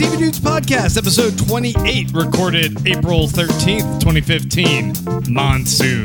TV Dudes Podcast, episode 28, recorded April 13th, 2015. Monsoon.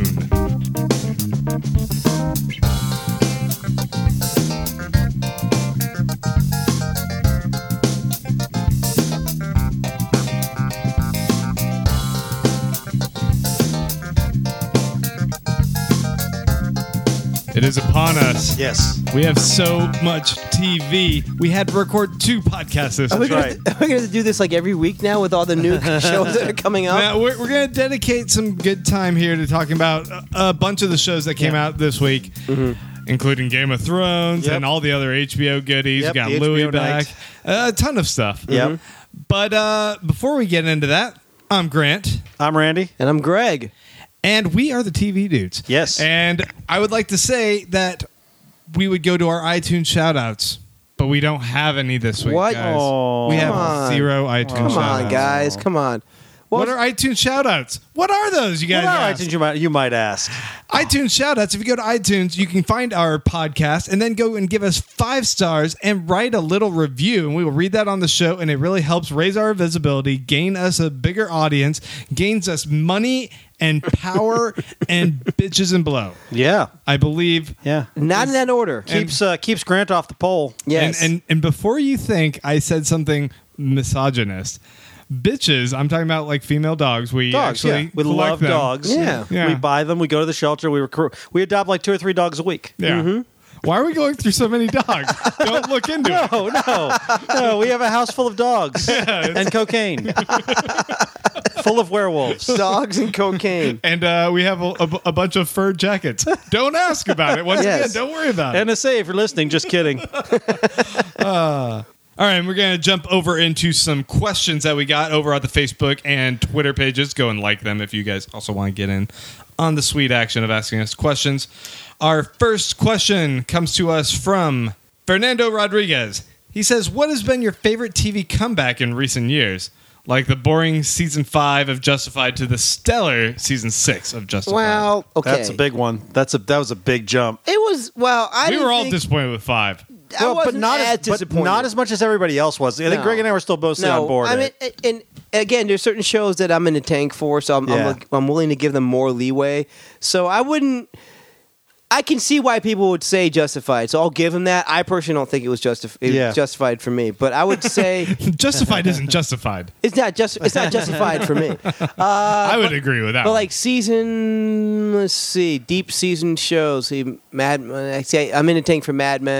It is upon us. Yes. We have so much TV. We had to record 2 podcasts this week. right. Are we going to do this like every week now with all the new shows that are coming out? Now, we're going to dedicate some good time here to talking about a bunch of the shows that came out this week, including Game of Thrones and all the other HBO goodies. Yep, We got the Louis HBO back. night. A ton of stuff. Yep. But before we get into that, I'm Grant. I'm Randy. And I'm Greg. And we are the TV Dudes. Yes. And I would like to say that we would go to our iTunes shout-outs, but we don't have any this week, What? guys. Oh. We have Come on. 0 iTunes Come shout-outs. on, guys. Come on. What are iTunes shout-outs? What are those, you guys What are ask? iTunes, you might ask. iTunes shout-outs. If you go to iTunes, you can find our podcast and then go and give us 5 stars and write a little review, and we will read that on the show, and it really helps raise our visibility, gain us a bigger audience, gains us money and power and bitches and blow. Yeah. I believe. Yeah. Not in that order. Keeps Grant off the pole. Yes. And before you think I said something misogynist, bitches, I'm talking about like female dogs. We Dogs, actually yeah. We collect love them. dogs. Yeah. Yeah. We buy them. We go to the shelter. We adopt like 2 or 3 dogs a week. Yeah. Why are we going through so many dogs? Don't look into it. No. We have a house full of dogs and cocaine. Full of werewolves. Dogs and cocaine. And we have a bunch of fur jackets. Don't ask about it. Once Yes. again, don't worry about it. NSA, if you're listening, just kidding. All right, we're going to jump over into some questions that we got over at the Facebook and Twitter pages. Go and like them if you guys also want to get in on the sweet action of asking us questions. Our first question comes to us from Fernando Rodriguez. He says, what has been your favorite TV comeback in recent years? Like the boring season 5 of Justified to the stellar season 6 of Justified. Well, okay. That's a big one. That was a big jump. It was, well, I We didn't were all think, disappointed with 5. I wasn't as disappointed. not as much as everybody else was. I think No. Greg and I were still both on board. I mean, and again, there's certain shows that I'm in the tank for, so I'm willing to give them more leeway. So I can see why people would say Justified, so I'll give them that. I personally don't think it was justified for me, but I would say Justified isn't justified. it's not justified for me. I would agree with that. But one. like deep season shows. I'm in the tank for Mad Men.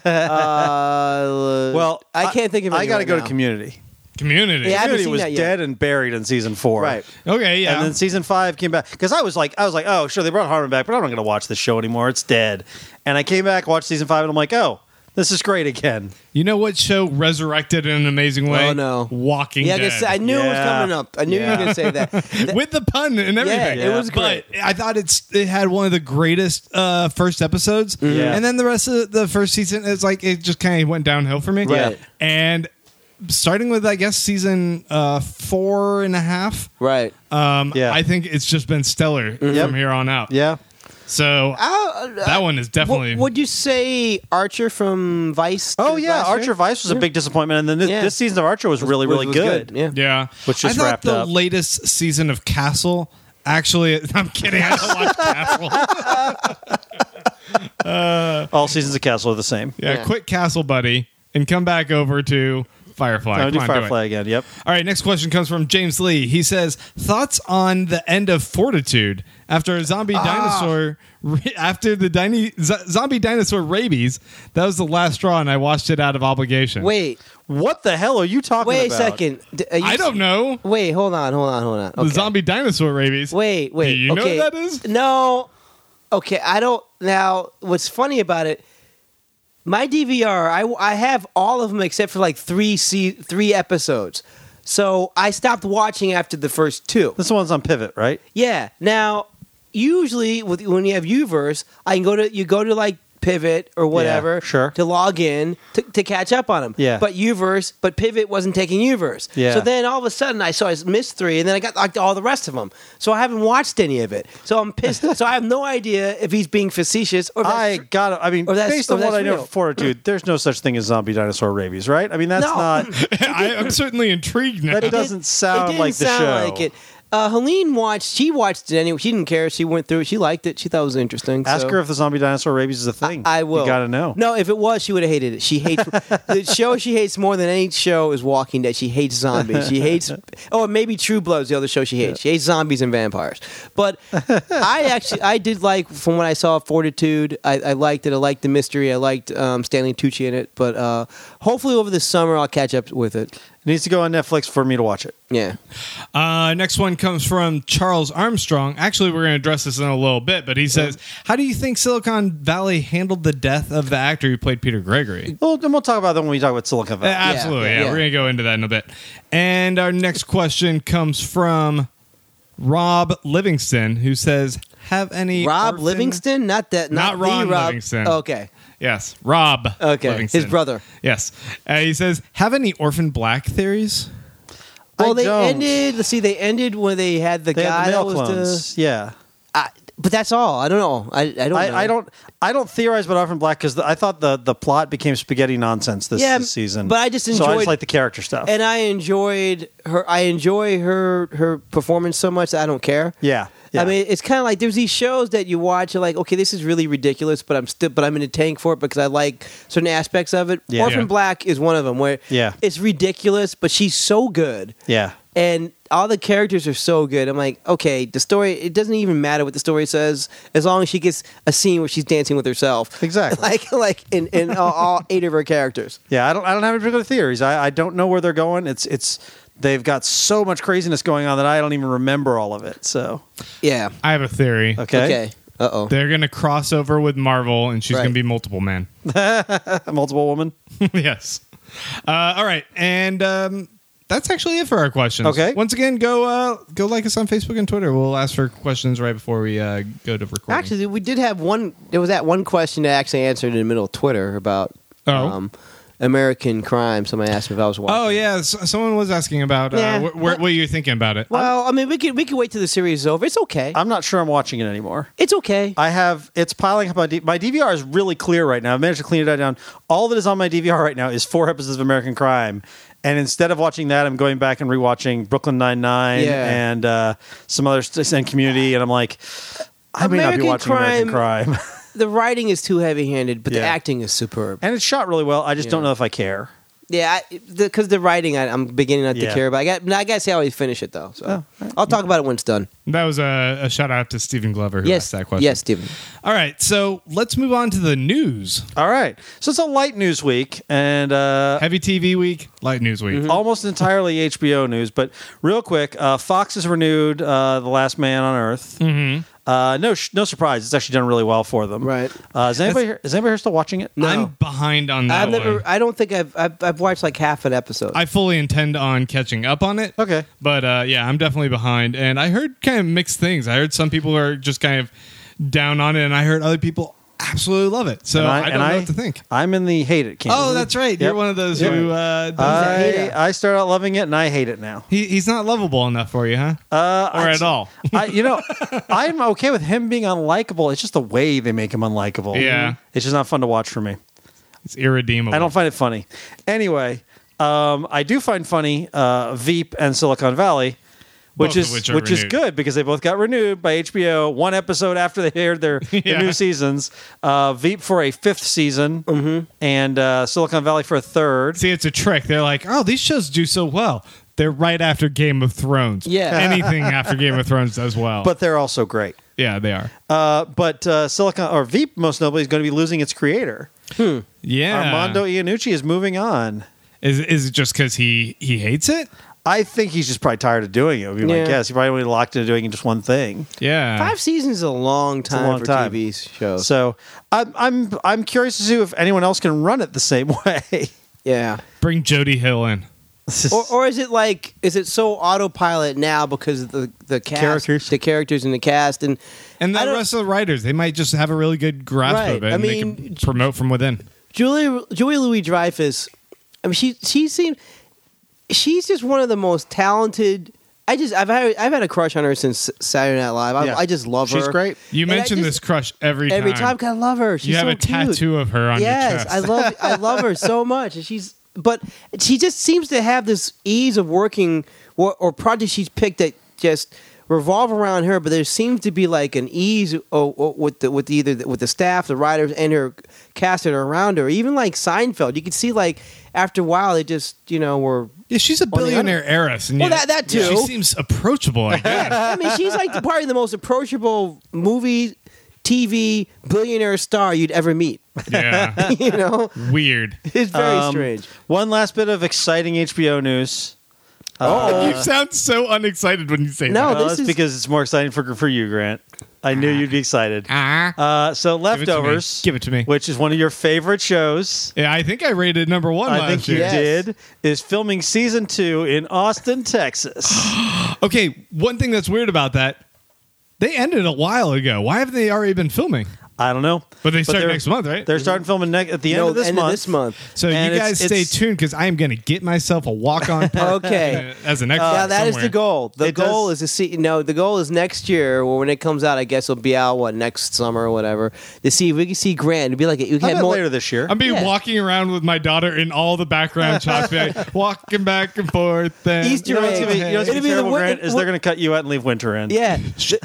well, I can't think of it. I got to right go now. to Community. Community. Yeah, I haven't Community seen was that yet. dead and buried in season 4. Right. Okay, yeah. And then season 5 came back because I was like, oh, sure, they brought Harmon back, but I'm not going to watch this show anymore. It's dead. And I came back, watched season 5, and I'm like, oh, this is great again. You know what show resurrected in an amazing way? Oh, no. Walking Yeah, Dead. I knew it was Yeah. coming up. I knew you were going to say that. With the pun and everything. Yeah, it was great. But I thought it had one of the greatest first episodes. Yeah. And then the rest of the first season, it's like it just kind of went downhill for me. Right. And starting with, I guess, season 4.5, Right. Yeah. I think it's just been stellar from here on out. Yeah. So that one is definitely... Would you say Archer from Vice? Oh, yeah. last year? Archer Vice was a big disappointment. And then this season of Archer was really, really was good. Yeah. Yeah. Which just I thought wrapped the up. latest season of Castle... Actually, I'm kidding. I don't watch Castle. All seasons of Castle are the same. Yeah, quit Castle, buddy, and come back over to Firefly. I'll do Come on, Firefly it. again. Yep. All right, next question comes from James Lee. He says, thoughts on the end of Fortitude after a zombie dinosaur... After the zombie dinosaur rabies, that was the last straw, and I watched it out of obligation. Wait. What the hell are you talking Wait about? a second. I don't know. Wait. Hold on. The Okay. zombie dinosaur rabies. Wait. Do you know okay. what that is? No. Okay. I don't. Now, what's funny about it? My DVR, I have all of them except for like three episodes. So I stopped watching after the first 2. This one's on Pivot, right? Yeah. Now, usually when you have Uverse, you go to like Pivot or whatever Yeah, sure. to log in to catch up on them. Yeah. But Pivot wasn't taking Uverse. Yeah. So then all of a sudden I missed 3, and then I got like all the rest of them. So I haven't watched any of it. So I'm pissed. So I have no idea if he's being facetious or if that's based on or what I know real. from Fortitude, there's no such thing as zombie dinosaur rabies, right? I mean, that's No. not. I'm certainly intrigued now. That doesn't sound didn't like the sound show. like it. Helene watched it anyway. She didn't care. She went through it. She liked it. She thought it was interesting. Ask so. her if the zombie dinosaur rabies is a thing. I will. You gotta know. No, if it was, she would have hated it. She hates the show she hates more than any show is Walking Dead. She hates zombies. She hates. Oh, maybe True Blood's the other show she hates. She hates zombies and vampires. But I did like from what I saw of Fortitude. I liked it. I liked the mystery. I liked Stanley Tucci in it. But hopefully over the summer I'll catch up with it. It needs to go on Netflix for me to watch it. Yeah. Next one comes from Charles Armstrong. Actually, we're going to address this in a little bit, but he says, how do you think Silicon Valley handled the death of the actor who played Peter Gregory? Well, then we'll talk about that when we talk about Silicon Valley. Absolutely, Yeah. We're going to go into that in a bit. And our next question comes from Livingston, who says, have any Rob Livingston? Not Not the Ron Rob. Livingston. Okay. Yes, Rob Okay. Livingston. His brother. Yes. He says, have any Orphan Black theories? Well, I they don't. ended. Let's see. They ended when they had the They guy had the male that was clones. Yeah. but that's all. I don't know. I don't. Know. I don't theorize about Orphan Black because I thought the plot became spaghetti nonsense this season. but I just So I enjoyed- just like the character stuff. And I enjoyed her. I enjoy her performance so much that I don't care. yeah. I mean, it's kind of like there's these shows that you watch. You're like, okay, this is really ridiculous, but I'm in a tank for it because I like certain aspects of it. Yeah. Orphan Yeah. Black is one of them where it's ridiculous, but she's so good. Yeah. And all the characters are so good. I'm like, okay, the story, it doesn't even matter what the story says as long as she gets a scene where she's dancing with herself. Exactly. like in all 8 of her characters. Yeah, I don't have any particular theories. I don't know where they're going. They've got so much craziness going on that I don't even remember all of it. So Yeah. I have a theory. Okay. Uh-oh. They're going to cross over with Marvel, and she's Right. going to be multiple man. A multiple woman. Yes. All right. And that's actually it for our questions. Okay. Once again, go like us on Facebook and Twitter. We'll ask for questions right before we go to recording. Actually, we did have one. There was that one question that I actually answered in the middle of Twitter about American Crime. Somebody asked me if I was watching. Oh yeah, someone was asking about Yeah. what you're thinking about it. Well, I mean, we could wait till the series is over. It's okay. I'm not sure I'm watching it anymore. It's okay. It's piling up on my DVR is really clear right now. I've managed to clean it down. All that is on my DVR right now is 4 episodes of American Crime. And instead of watching that, I'm going back and rewatching Brooklyn Nine-Nine and some other and Community. And I'm like, I may not be American watching American Crime. The writing is too heavy-handed, but the Yeah. acting is superb. And it's shot really well. I just don't know if I care. Yeah, because the writing, I'm beginning not to Yeah. care about. I got to see how he finish it though. So I'll talk about it when it's done. That was a shout out to Stephen Glover who asked that question. Yes, Stephen. All right, so let's move on to the news. All right. So it's a light news week and Heavy TV week, light news week. almost entirely HBO news. But real quick, Fox has renewed The Last Man on Earth. Mm-hmm. No surprise. It's actually done really well for them. Right. Is anybody here still watching it? No. I'm behind on that one. I don't think I've watched like half an episode. I fully intend on catching up on it. Okay. But yeah, I'm definitely behind. And I heard kind of mixed things. I heard some people are just kind of down on it, and I heard other people absolutely love it. So I don't know what to think. I'm in the hate it camp. Oh, that's right. You're one of those who does I started out loving it and I hate it now. He's not lovable enough for you, huh? Or at all? I'm okay with him being unlikable. It's just the way they make him unlikable. Yeah. It's just not fun to watch for me. It's irredeemable. I don't find it funny. Anyway, I do find funny Veep and Silicon Valley, which Both of is which are renewed. good because they both got renewed by HBO 1 episode after they aired their new seasons. Veep for a 5th season and Silicon Valley for a 3rd. See, it's a trick. They're like, oh, these shows do so well. They're right after Game of Thrones. Yeah. Anything after Game of Thrones does well. But they're also great. yeah, they are. But Veep, most notably, is going to be losing its creator. Yeah. Armando Iannucci is moving on. Is it just because he hates it? I think he's just probably tired of doing it, would be my Yeah. guess. He probably only locked into doing just one thing. Yeah. 5 seasons is a long time long for time. TV shows. So I'm curious to see if anyone else can run it the same way. Yeah. Bring Jody Hill in. Or is it so autopilot now because of the cast, the characters in the cast, and the rest of the writers? They might just have a really good grasp of it. I mean, they can promote from within. Julia Louis-Dreyfus. I mean, she's just one of the most talented. I've had a crush on her since Saturday Night Live. I just love her. She's great. You mention this crush every time. Every time, I love her. She's you have so a tattoo of her on your chest. Yes, I love her so much. But she just seems to have this ease of working, or projects she's picked that just revolve around her. But there seems to be like an ease with the staff, the writers, and her cast that are around her. Even like Seinfeld, you could see like after a while they just were. Yeah, she's a billionaire heiress. And that too. She seems approachable, I guess. I mean, she's like probably the most approachable movie, TV, billionaire star you'd ever meet. Yeah. Weird. It's very strange. One last bit of exciting HBO news. You sound so unexcited when you say that. No, that's because it's more exciting for you, Grant. I knew you'd be excited. So Leftovers. Give it to me. Which is one of your favorite shows. Yeah, I think I rated number 1 last year. I think you did. Is filming season 2 in Austin, Texas. Okay, one thing that's weird about that, they ended a while ago. Why haven't they already been filming? I don't know. But they start next month, right? They're starting filming at the end of this month. So you guys stay tuned because I am going to get myself a walk-on part as an extra. Yeah, that is the goal. The goal is to see. No, the goal is next year, or when it comes out. I guess it'll be out next summer or whatever. To see if we can see Grant. It'd be like you can later this year. I'll be walking around with my daughter in all the background shots, walking back and forth. And Easter eggs. It'll be terrible, Grant. Is they're going to cut you out and leave Winter in? Yeah,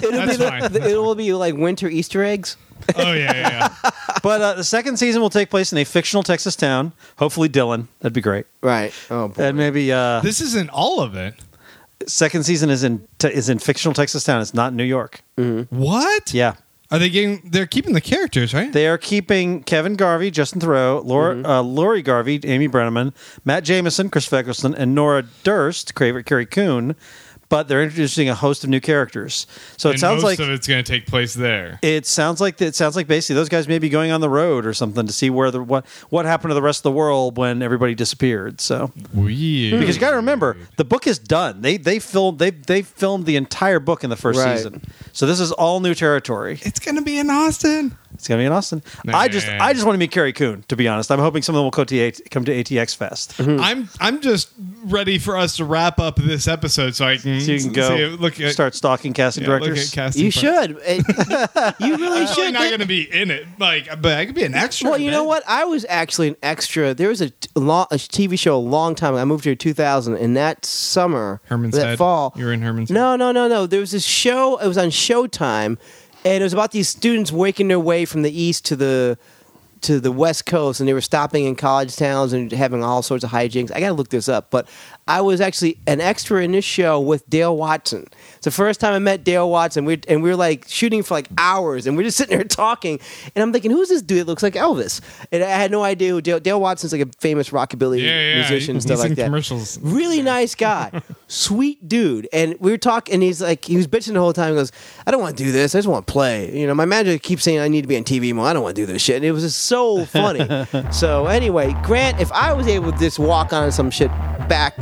it will be like winter Easter eggs. Oh, yeah. But the second season will take place in a fictional Texas town. Hopefully Dillon. That'd be great. Right. Oh, boy. And maybe... this isn't all of it. Second season is in fictional Texas town. It's not New York. Mm-hmm. What? Yeah. Are they they're keeping the characters, right? They are keeping Kevin Garvey, Justin Theroux, Lori Garvey, Amy Brenneman, Matt Jameson, Chris Feckelson, and Nora Durst, Carrie Coon. But they're introducing a host of new characters. So it sounds like most of it's going to take place there. It sounds like basically those guys may be going on the road or something to see where what happened to the rest of the world when everybody disappeared. So weird. Because you got to remember the book is done. They filmed the entire book in the first season. So this is all new territory. It's going to be in Austin. It's going to be in Austin. I just want to meet Carrie Coon, to be honest. I'm hoping some of them will come to ATX Fest. Mm-hmm. I'm just ready for us to wrap up this episode so you can go start stalking casting directors. You should. You really should. I'm not going to be in it, but I could be an extra. Well, you know what? I was actually an extra. There was a TV show a long time ago. I moved here in 2000, and that summer, that fall, you were in Herman's Head? No. There was this show. It was on Showtime. And it was about these students waking their way from the east to the West Coast, and they were stopping in college towns and having all sorts of hijinks. I got to look this up, but I was actually an extra in this show with Dale Watson. It's the first time I met Dale Watson, we were like shooting for like hours, and we're just sitting there talking, and I'm thinking, who's this dude that looks like Elvis? And I had no idea who Dale Watson's like a famous rockabilly musician and stuff like that. Commercials. Really nice guy, sweet dude. And we were talking, and he was bitching the whole time. He goes, I don't want to do this. I just want to play. You know, my manager keeps saying I need to be on TV more. I don't want to do this shit. And it was just so funny. So anyway, Grant, if I was able to just walk on some shit back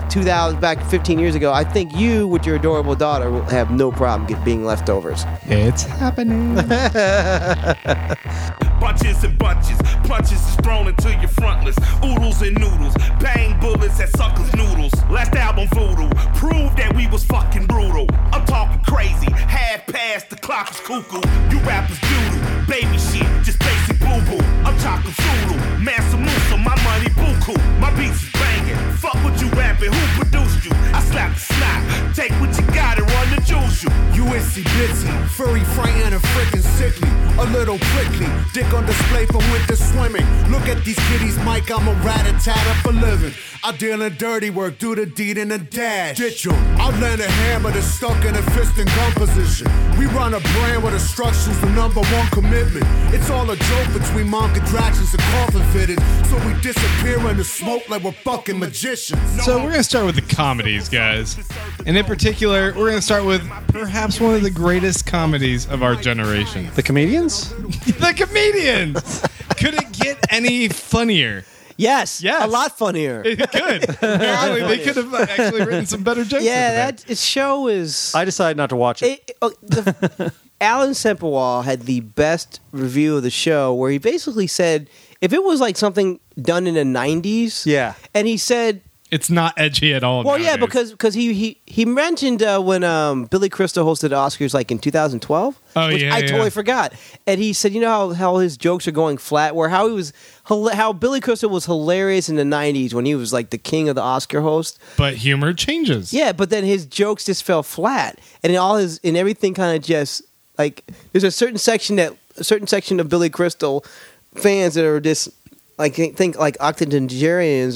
15 years ago, I think you with your adorable daughter will have no problem being Leftovers. It's happening. Bunches and bunches, punches is thrown into your frontless. Oodles and noodles, bang bullets at suckers' noodles. Last album voodoo, proved that we was fucking brutal. I'm talking crazy, half past the clock is cuckoo. You rappers doodle, baby shit, just basic boo-boo. I'm talking Zulu, Mansa Musa, my money buku. My beats is banging, fuck what you rapping, who produced you? I slap the snot, take what you got and run the juice you. USC Bitsy, furry, frightened and freaking sickly. A little prickly, dick on display for winter swimming. Look at these kitties, Mike, I'm a rat-a-tat for living. I deal in dirty work, do the deed in a dash. Ditch 'em, I land a hammer that's stuck in a fist and gun position. We run a brand where destruction's the #1 commitment. It's all a joke between mom contractions and coffin fitted. So we disappear in the smoke like we're fucking magicians. So we're going to start with the comedies, guys. And in particular, we're going to start with perhaps one of the greatest comedies of our generation. The Comedians? The Comedians! Could it get any funnier? Yes, Yes. a lot funnier. Good. Apparently, they could have actually written some better jokes. Yeah, into that show is. I decided not to watch it. Alan Semperwall had the best review of the show, where he basically said if it was like something done in the '90s, Yeah. and he said. It's not edgy at all. Well, nowadays. yeah, because he mentioned when Billy Crystal hosted the Oscars like in 2012. Oh, which yeah, I yeah. totally forgot. And he said, you know how his jokes are going flat, where how Billy Crystal was hilarious in the 90s when he was like the king of the Oscar host. But humor changes. Yeah, but then his jokes just fell flat, and everything kind of just like there's a certain section of Billy Crystal fans that are just. Like think like octogenarians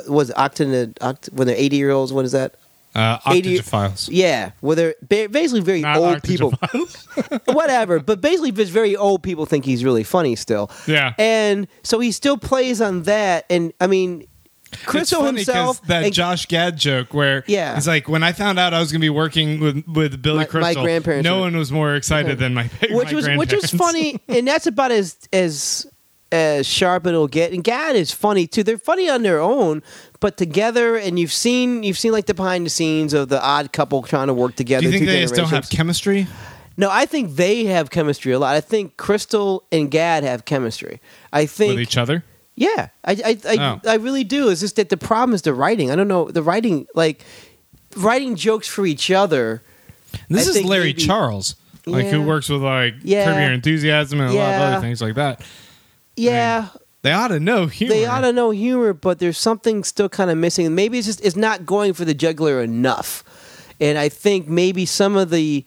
or when they're 80-year-olds. What is that? Octophiles. Yeah, where they're basically very Not old people. octophiles. Whatever, but basically, just very old people think he's really funny still. Yeah. and so he still plays on that. And I mean, Crystal it's funny himself. that and- Josh Gad joke where Yeah. he's like, when I found out I was going to be working with Billy My Crystal, grandparents no were- one was more excited than my which was grandparents. funny, and that's about as sharp it'll get. And Gad is funny too. They're funny on their own, but together. And you've seen like the behind the scenes of the Odd Couple trying to work together. Do you think two they just don't have generations. chemistry? No, I think they have chemistry a lot. I think Crystal and Gad have chemistry. I think With each other? Yeah, I really do. It's just that the problem is the writing. I don't know the writing, like writing jokes for each other. This I is think Larry maybe- Charles, like who Yeah. works with like Yeah. Curb Your Enthusiasm and a lot of Yeah. other things like that. Yeah, They ought to know humor. they ought to know humor, but there's something still kind of missing. Maybe it's not going for the jugular enough. And I think maybe some of the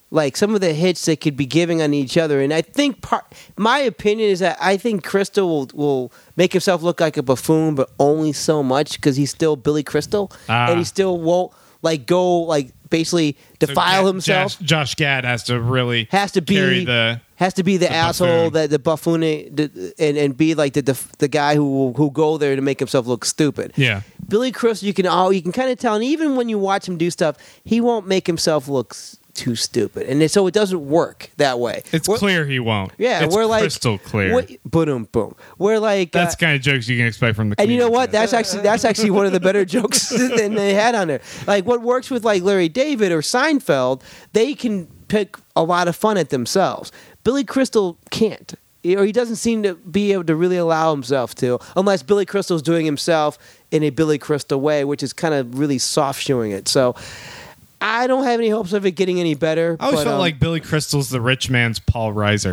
hits they could be giving on each other. And I think my opinion is that I think Crystal will make himself look like a buffoon, but only so much because he's still Billy Crystal, and he still won't basically So defile himself. Josh Gad has to really Has to be carry the asshole, buffoon. the buffoon, and be like the guy who go there to make himself look stupid. yeah. Billy Crystal, you can kind of tell, and even when you watch him do stuff, he won't make himself look too stupid, and so it doesn't work that way. It's clear he won't. Yeah, it's we're like crystal clear. Boom, boom. We're like That's the kind of jokes you can expect from the. and you know comedians. what? That's actually one of the better jokes than they had on there. Like what works with like Larry David or Seinfeld, they can pick a lot of fun at themselves. Billy Crystal can't, or he doesn't seem to be able to really allow himself to, unless Billy Crystal's doing himself in a Billy Crystal way, which is kind of really soft shoeing it. So I don't have any hopes of it getting any better. I always but, felt like Billy Crystal's the rich man's Paul Reiser.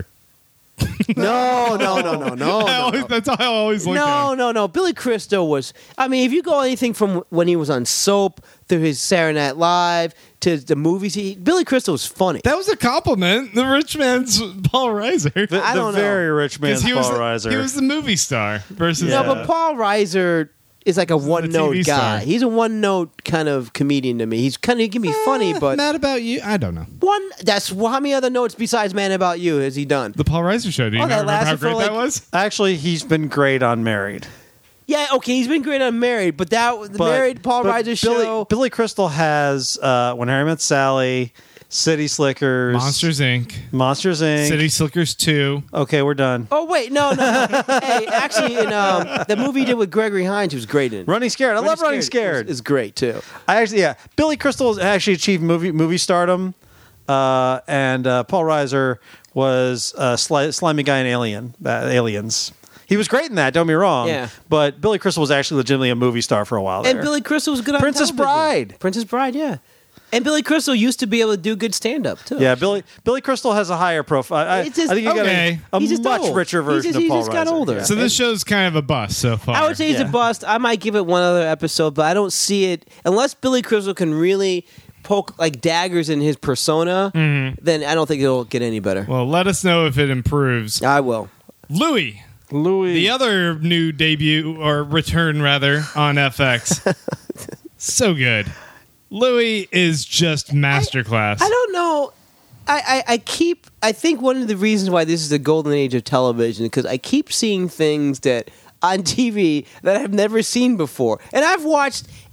no. That's how I always looked at him. No. Billy Crystal was. I mean, if you go anything from when he was on Soap through his Saturday Night Live to the movies, Billy Crystal was funny. That was a compliment. The rich man's Paul Reiser. I don't know. Very rich man's he Paul was Reiser. he was the movie star versus No, but Paul Reiser is like a one-note TV guy. star. He's a one-note kind of comedian to me. He can be funny, but Mad About You. I don't know. how many other notes besides Man About You has he done? The Paul Reiser show. Do you Oh, that remember how lasted for, great that like- was? Actually, he's been great on Married. Yeah, okay, he's been great on Married, but the Married Paul Reiser show. Billy Crystal has When Harry Met Sally, City Slickers, Monsters Inc. City Slickers 2. Okay, we're done. Oh wait, no. Hey, actually, in the movie he did with Gregory Hines, he was great in. Running Scared. I love Running Scared. Is great too. Billy Crystal has actually achieved movie stardom, and Paul Reiser was a slimy guy in Aliens. He was great in that. Don't be wrong. Yeah. But Billy Crystal was actually legitimately a movie star for a while there. And Billy Crystal was good on Princess television. Bride. Princess Bride, yeah. And Billy Crystal used to be able to do good stand-up too. Yeah, Billy Crystal has a higher profile. I It's just- think you got okay. a He's just much old. richer version He of Paul just got Reiser. older. Yeah. So this show's kind of a bust so far. I would say he's a Yeah. bust. I might give it one other episode, but I don't see it unless Billy Crystal can really poke like daggers in his persona. Then I don't think it'll get any better. Well, let us know if it improves. I will. Louis, the other new debut or return rather on FX. So good. Louis is just masterclass. I don't know. I think one of the reasons why this is the golden age of television because I keep seeing things that on TV that I've never seen before, and I've watched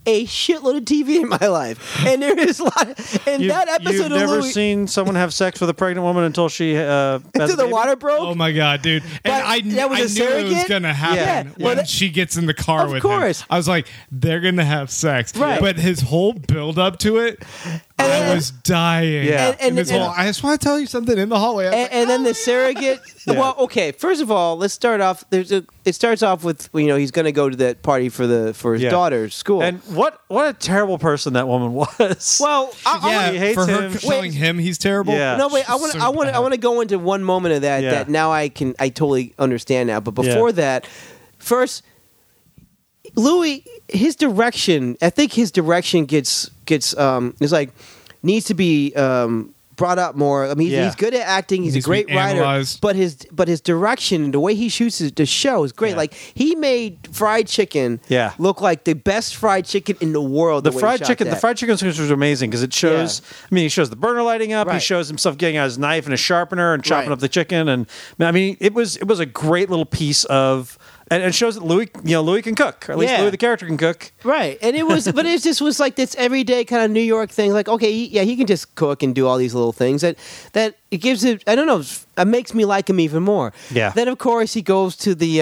a shitload of TV in my life, and there is a lot. And that episode you've of never Louis, seen someone have sex with a pregnant woman until she has until a the baby? water broke. Oh my god, dude! And But I that was a knew it was surrogate? gonna happen Yeah. when Well, that- she gets in the car Of with course. him. I was like, they're gonna have sex, Right. But his whole build up to it, I was dying. Yeah. And his whole, I just want to tell you something in the hallway. I was like, And then the surrogate. Well, okay. First of all, let's start off. It starts off with he's going to go to that party for his Yeah. daughter's school. And what a terrible person that woman was. well, yeah, he hates for her him. telling him he's terrible. Yeah. no, wait. I She's want so bad. to go into one moment of that. Yeah. That now I totally understand now. But before that, first, Louis, his direction. I think his direction gets is like needs to be brought up more. I mean, Yeah. he's good at acting. He's a Needs to be great writer. analyzed. But his direction and the way he shoots the show is great. Yeah. Like he made fried chicken Yeah. look like the best fried chicken in the world. The way he fried shot chicken, that. the fried chicken was amazing because it shows. I mean, he shows the burner lighting up. He Right. shows himself getting out his knife and a sharpener and chopping Right. up the chicken. And I mean, it was a great little piece of, and it shows that Louis can cook. Or at least Yeah. Louis the character can cook. Right, and it was, but it just was like this everyday kind of New York thing. Like, okay, he can just cook and do all these little things that it gives it. I don't know, it makes me like him even more. Yeah. Then of course he goes to the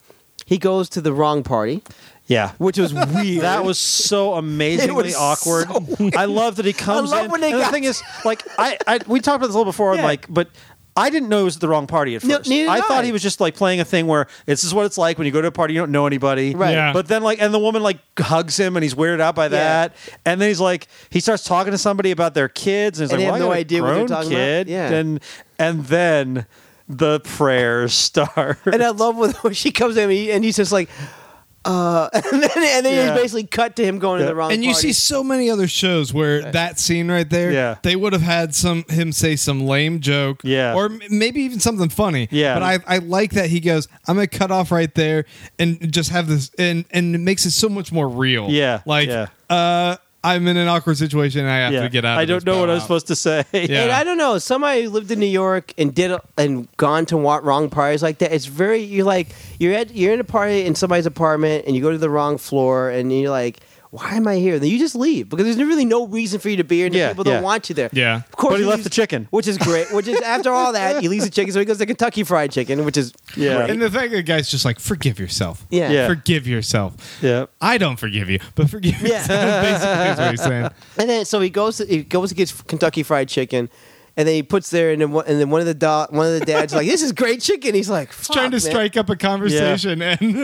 wrong party, Yeah. which was weird. That was so amazingly was awkward. so weird. I love that he comes love in. when they and the got- thing is, like, we talked about this a little before. Yeah. Like, but I didn't know it was the wrong party at No, first. neither I did thought I. he was just like playing a thing where this is what it's like when you go to a party you don't know anybody. Right. Yeah. But then and the woman like hugs him and he's weirded out by that. And then he starts talking to somebody about their kids and he's And they like, have well, no I got a idea what they're grown talking about. kid. Yeah. And then the prayers start. and I love when she comes in and he's just like, and then Yeah. he's basically cut to him going to the wrong. And you party. see so many other shows where that scene right there, Yeah. they would have had him say some lame joke, Yeah. or maybe even something funny. Yeah. But I like that he goes, I'm gonna cut off right there and just have this, and it makes it so much more real. Yeah. like Yeah. I'm in an awkward situation and I have to get out. I of don't this know what bow I'm out. supposed to say. Yeah. And I don't know, somebody who lived in New York and gone to wrong parties like that. It's very you're in a party in somebody's apartment and you go to the wrong floor and you're like, why am I here? Then you just leave because there's really no reason for you to be here. And Yeah, people don't yeah. want you there. Yeah. Of course, But he he left leaves- the chicken. which is great. Which is after all that, he leaves the chicken, so he goes to Kentucky Fried Chicken, which is Yeah. great. And the fact that the guy's just like, forgive yourself. Yeah. Yeah. Forgive yourself. Yeah. I don't forgive you, but forgive Yeah. yourself. Basically, is what he's saying. And then so he goes to get Kentucky Fried Chicken, and then he puts there, and then one of the dads like, "This is great chicken." He's like, He's trying to man. strike up a conversation,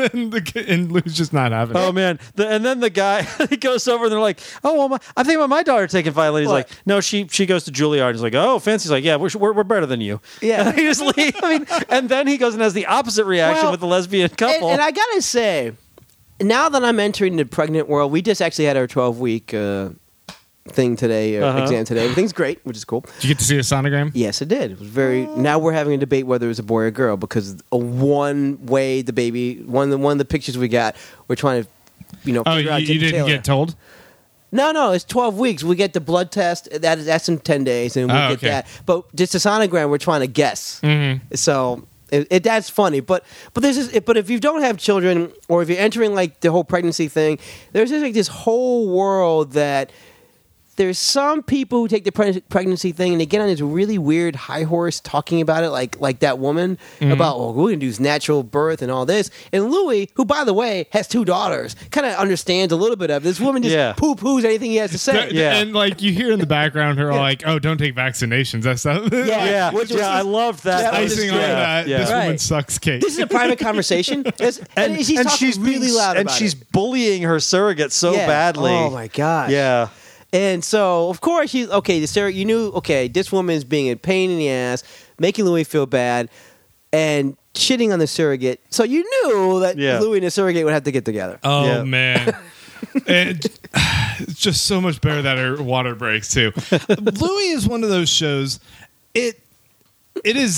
and Lou's just not having it. Oh man! And then the guy he goes over and they're like, "Oh, well, I think about my daughter taking violin." He's What? like, "No, she goes to Juilliard." He's like, "Oh, fancy." He's like, "Yeah, we're better than you." Yeah. And he just leaves. I mean, and then he goes and has the opposite reaction Well, with the lesbian couple. And I gotta say, now that I'm entering the pregnant world, we just actually had our 12-week thing today, exam today. Everything's great, which is cool. Did you get to see a sonogram? Yes, it did. It was very. Now we're having a debate whether it was a boy or girl because one way the baby, one of the pictures we got, we're trying to, Oh, figure out you Jimmy didn't Taylor. get told? No, it's 12 weeks. We get the blood test. That's in 10 days, and we Oh, get okay. that. But just a sonogram, we're trying to guess. Mm-hmm. So that's funny. But if you don't have children, or if you're entering like the whole pregnancy thing, there's just like this whole world that. There's some people who take the pregnancy thing and they get on this really weird high horse talking about it, like that woman about, we're going to do this natural birth and all this. And Louis, who by the way has 2 daughters, kind of understands a little bit of it. This woman just poo-poos anything he has to say. Yeah. And like you hear in the background her like, "Oh, don't take vaccinations." That's stuff. Yeah. yeah, I loved that. That was Icing just- on yeah, that. yeah. This woman Right. sucks cake. This is a private conversation, and she's talking really loud and about she's it. bullying her surrogate so Yeah. badly. Oh my gosh. Yeah. And so, of course, you knew, this woman is being a pain in the ass, making Louis feel bad, and shitting on the surrogate. So you knew that Yeah. Louis and the surrogate would have to get together. Oh Yeah. man. And it's just so much better that her water breaks too. Louis is one of those shows. It is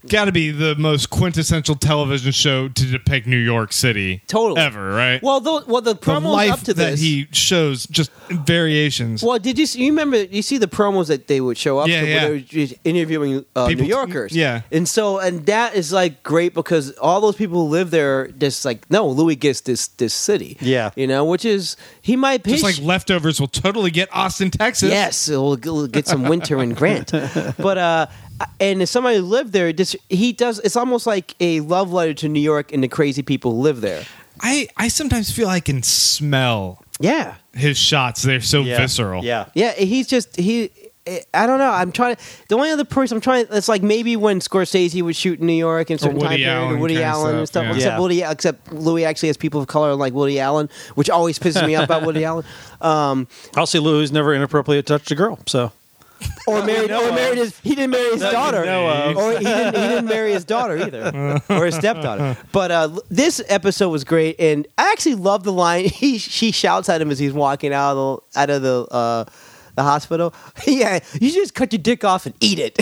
got to be the most quintessential television show to depict New York City Totally. ever, right? Well, the promos the life up to that this. he shows, just variations. Well, did you remember? You see the promos that they would show up Yeah, to yeah. when they were just interviewing People- New Yorkers. yeah. and that is like great because all those people who live there just like no, Louis gets this city. Yeah. which is he might Just like Leftovers will totally get Austin, Texas. yes, we'll get some winter in Grant, but and as somebody who lived there, he does. It's almost like a love letter to New York and the crazy people who live there. I sometimes feel I can smell Yeah, his shots. They're so Yeah. visceral. Yeah. yeah. I don't know. I'm trying. The only other person I'm trying. It's like maybe when Scorsese would shoot in New York in certain Woody time period, Allen or Woody kinda Allen and stuff, stuff. yeah. Except Louis actually has people of color like Woody Allen, which always pisses me off about Woody Allen. Also, Louis never inappropriately touched a girl. So Or married he didn't marry his daughter. know of. Or he didn't marry his daughter either. Or his stepdaughter. But this episode was great, and I actually love the line she shouts at him as he's walking out of the hospital. Yeah, you should just cut your dick off and eat it.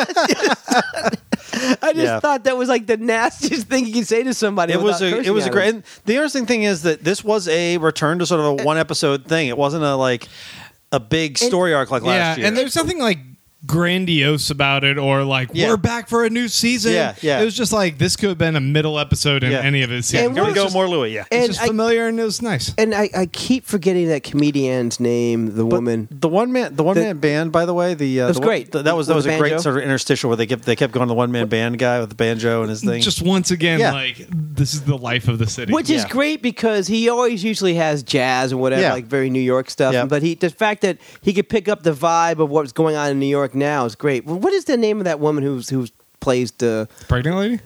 I just thought that was like the nastiest thing you can say to somebody. it was without a cursing at great. him. And the interesting thing is that this was a return to sort of a one episode thing. It wasn't a big story arc like last year. and there's nothing like grandiose about it or like we're back for a new season. Yeah. It was just like this could have been a middle episode in any of his seasons. And Here we we're go, just- more Louis. Yeah. It's and just I- familiar and it was nice. And I keep forgetting that comedian's name, the woman. The one man band, by the way, was great. That was With a the great banjo. sort of interstitial where they kept going to the one man band guy with the banjo and his thing. Just once again, Yeah. like this is the life of the city. Which is Yeah. great because he always usually has jazz and whatever, Yeah. like very New York stuff. Yeah. But the fact that he could pick up the vibe of what's going on in New York now is great. Well, what is the name of that woman who plays the Pregnant lady?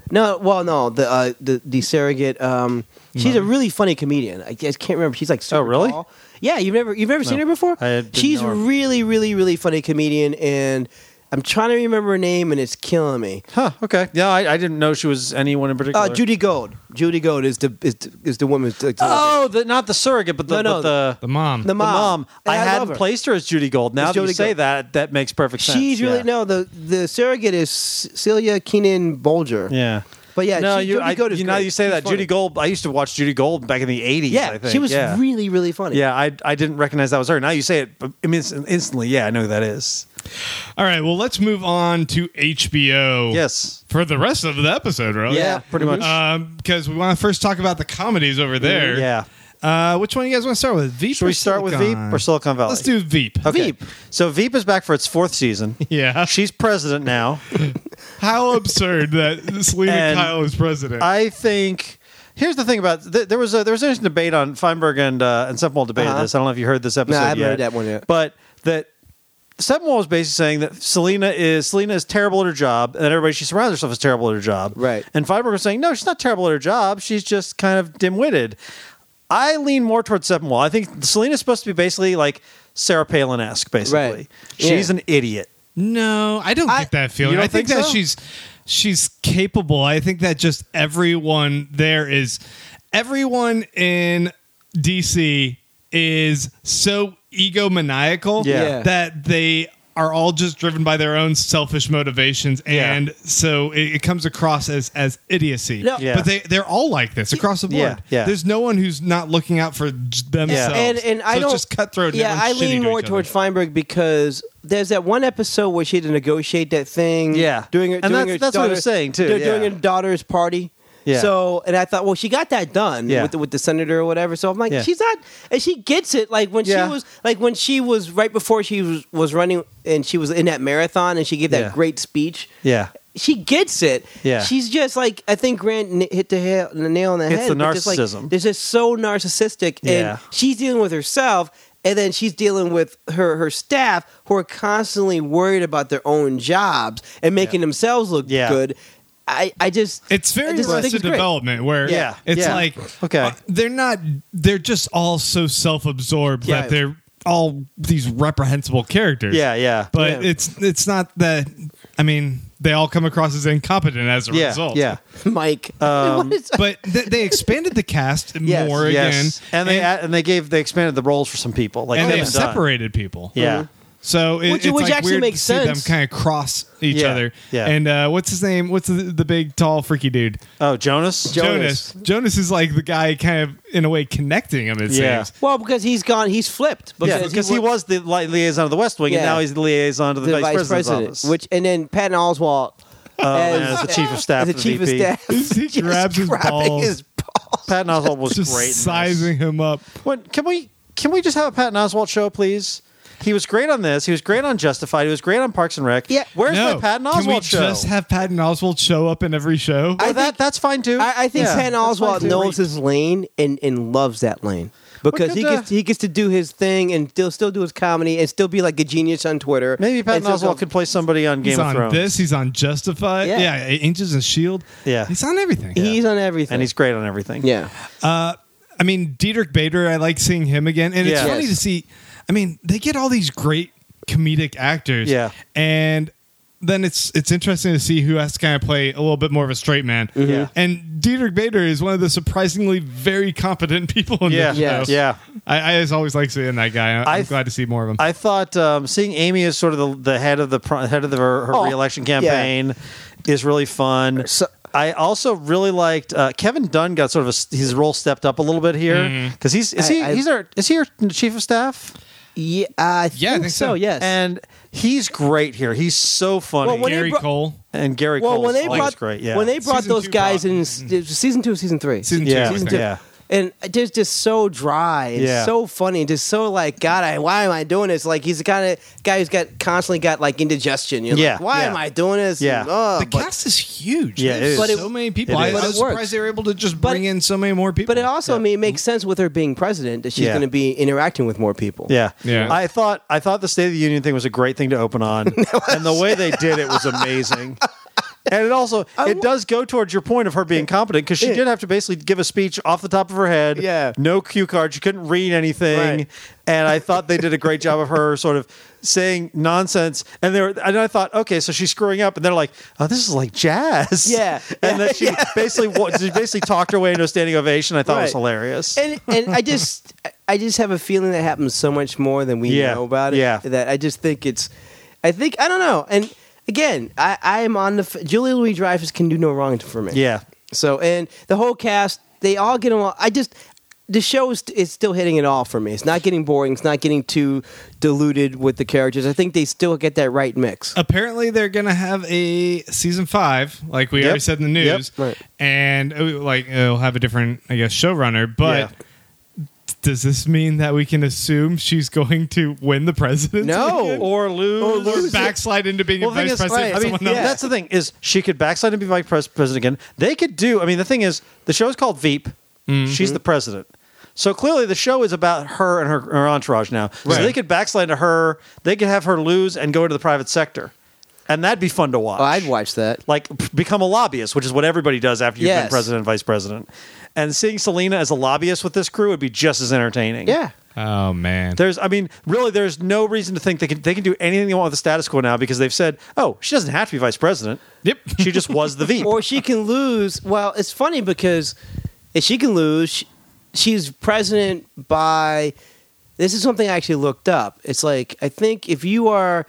the surrogate? She's a really funny comedian. I just can't remember. She's like super really? tall. Yeah, you've never seen her before? I didn't She's know her. really, really, really funny comedian, and I'm trying to remember her name, and it's killing me. Huh. Okay. Yeah, I didn't know she was anyone in particular. Judy Gold. Judy Gold is the woman. Not the surrogate, but the No. but The mom. The mom. I And I love hadn't her. placed her as Judy Gold. Now It's that you Judy say Gold. that makes perfect sense. She's really yeah. the surrogate is Celia Keenan Bolger. Yeah. But yeah, No, Judy Gold is now great. you say She's that funny. Judy Gold. I used to watch Judy Gold back in the '80s. Yeah, I think. she was yeah. really, really funny. Yeah, I didn't recognize that was her. Now you say it, but I mean, instantly. Yeah, I know who that is. All right, well, let's move on to HBO. Yes. For the rest of the episode, really. Yeah, pretty much. Because we want to first talk about the comedies over there. Yeah. Which one you guys want to start with? Veep Should or we start with Silicon? Veep or Silicon Valley? Let's do Veep. Okay. Veep. So Veep is back for its 4th season. Yeah. She's president now. How absurd that Selena And Kyle is president. I think. Here's the thing about there was an interesting debate on Feinberg and Sepinwall debated Uh-huh. this. I don't know if you heard this episode No, I haven't yet. heard that one yet. But that Sepinwall was basically saying that Selena is terrible at her job, and that everybody she surrounds herself is terrible at her job. Right. And Feinberg was saying, no, she's not terrible at her job. She's just kind of dim-witted. I lean more towards Sepinwall. I think Selena's supposed to be basically like Sarah Palin-esque, basically. Right. She's Yeah. an idiot. No, I don't get that feeling. You don't I think think that so? she's capable. I think that just everyone in DC is so egomaniacal Yeah. that they are all just driven by their own selfish motivations, and so it comes across as idiocy. No. Yeah. But they're all like this across the board. Yeah, yeah. There's no one who's not looking out for themselves. And I so don't it's just cutthroat. And Yeah, I everyone's shitty lean to more each other. towards Feinberg because there's that one episode where she had to negotiate that thing. Yeah. doing her, And doing her that's what I was daughter- saying, too, Doing yeah. her daughter's party. Yeah. So, and I thought, well, she got that done Yeah. with the senator or whatever. So I'm like, Yeah. she's not, and she gets it. Like when she was right before she was running, and she was in that marathon, and she gave that Yeah. great speech. Yeah. She gets it. Yeah. She's just like, I think Grant hit the nail on the It's head. the but just like, narcissism. they're just so narcissistic, Yeah. and she's dealing with herself, and then she's dealing with her staff who are constantly worried about their own jobs and making themselves look Yeah. good. I just It's very I just think Arrested it's great. Development where Yeah. it's Yeah. like Okay. they're just all so self-absorbed Yeah. that they're all these reprehensible characters. Yeah, yeah. But Yeah. it's not that. I mean, they all come across as incompetent as a Yeah, result. yeah. Mike. What is- But they expanded the cast Yes. more again, Yes. And they expanded the roles for some people. Like and they they've haven't done. separated people. Yeah. So Which it's like actually weird makes to see them sense. kind of cross each Yeah, other. yeah. And what's his name? What's the big, tall, freaky dude? Oh, Jonas. Jonas is like the guy kind of, in a way, connecting him, it Yeah. seems. Well, because he's flipped. Because he was the liaison of the West Wing, and Yeah. now he's the liaison to the vice president's office. And then Patton Oswalt as the chief of staff as the to the chief of VP. staff. He just grabs his grabbing balls. his balls. Patton Oswalt was Just great. in this. sizing him up. Can we just have a Patton Oswalt show, please? He was great on this. He was great on Justified. He was great on Parks and Rec. Yeah. Where's my Patton Oswalt Can we show? just have Patton Oswalt show up in every show? Oh, that's fine too. I think Yeah, Patton that's fine Oswalt too. knows his lane and loves that lane. Because he gets to do his thing and still do his comedy and still be like a genius on Twitter. Maybe Patton And so- Oswalt could play somebody on He's Game of on Thrones. this. He's on Justified. Yeah. Yeah, Angels and Shield. Yeah. He's on everything. He's on everything. and he's great on everything. yeah. I mean, Diedrich Bader, I like seeing him again. And it's Yeah. funny Yes. to see, I mean, they get all these great comedic actors. Yeah. And then it's interesting to see who has to kind of play a little bit more of a straight man. Yeah. And Diedrich Bader is one of the surprisingly very competent people in Yeah, this show. Yes. yeah. I just always like seeing that guy. I'm glad to see more of him. I thought seeing Amy as sort of the head of her Oh, re-election campaign is really fun. So- I also really liked Kevin Dunn got sort of his role stepped up a little bit here because is he our chief of staff? Yeah, I think think so. so. Yes. And he's great here. He's so funny. Well, when Gary they brought- Cole. and Gary well, Cole when they always brought great. Yeah. when they brought Season those 2 guys brought- in season 2, season 3, Season 2. yeah, I think. yeah. and they're just so dry and Yeah. so funny and just so like God, why am I doing this? Like he's the kind of guy who's constantly got like indigestion. You're Yeah, like, why yeah. am I doing this? Yeah. And, The cast is huge. Yeah, it There's is. But it- so many people. it I is. was But it works. surprised they were able to just But- bring in so many more people. But it also, I mean, it makes sense with her being president that she's Yeah. going to be interacting with more people. Yeah. Yeah. I thought the State of the Union thing was a great thing to open on, and the way they did it was amazing. And it also it does go towards your point of her being competent because she did have to basically give a speech off the top of her head. Yeah. No cue card. She couldn't read anything. Right. And I thought they did a great job of her sort of saying nonsense. And I thought, okay, so she's screwing up, and they're like, oh, this is like jazz. Yeah. And then she basically talked her way into a standing ovation. I thought it was Right. hilarious. And I just have a feeling that happens so much more than we Yeah. know about it. Yeah. That I just think I don't know. And again, I am on Julia Louis-Dreyfus can do no wrong for me. yeah. So, and the whole cast, they all get along. The show is still hitting it all for me. It's not getting boring. It's not getting too diluted with the characters. I think they still get that right mix. Apparently, they're going to have a season 5, like we Yep. already said in the news. Yep. Right. And it'll have a different, I guess, showrunner. But does this mean that we can assume she's going to win the presidency? No. again? Or lose. Or backslide into being Well, a the thing vice is, president. right, for I mean, someone else? that's the thing is she could backslide and be vice president again. They could do. I mean, the thing is, the show's called Veep. She's the president. So clearly, the show is about her and her entourage now. So Right. they could backslide to her. They could have her lose and go into the private sector, and that'd be fun to watch. Oh, I'd watch that. Like become a lobbyist, which is what everybody does after you've been Yes. president and vice president. And seeing Selena as a lobbyist with this crew would be just as entertaining. Yeah. Oh, man. There's no reason to think they can do anything they want with the status quo now because they've said, oh, she doesn't have to be vice president. Yep. She just was the Veep. Or she can lose. Well, it's funny because if she can lose, she's president by. This is something I actually looked up. It's like I think if you're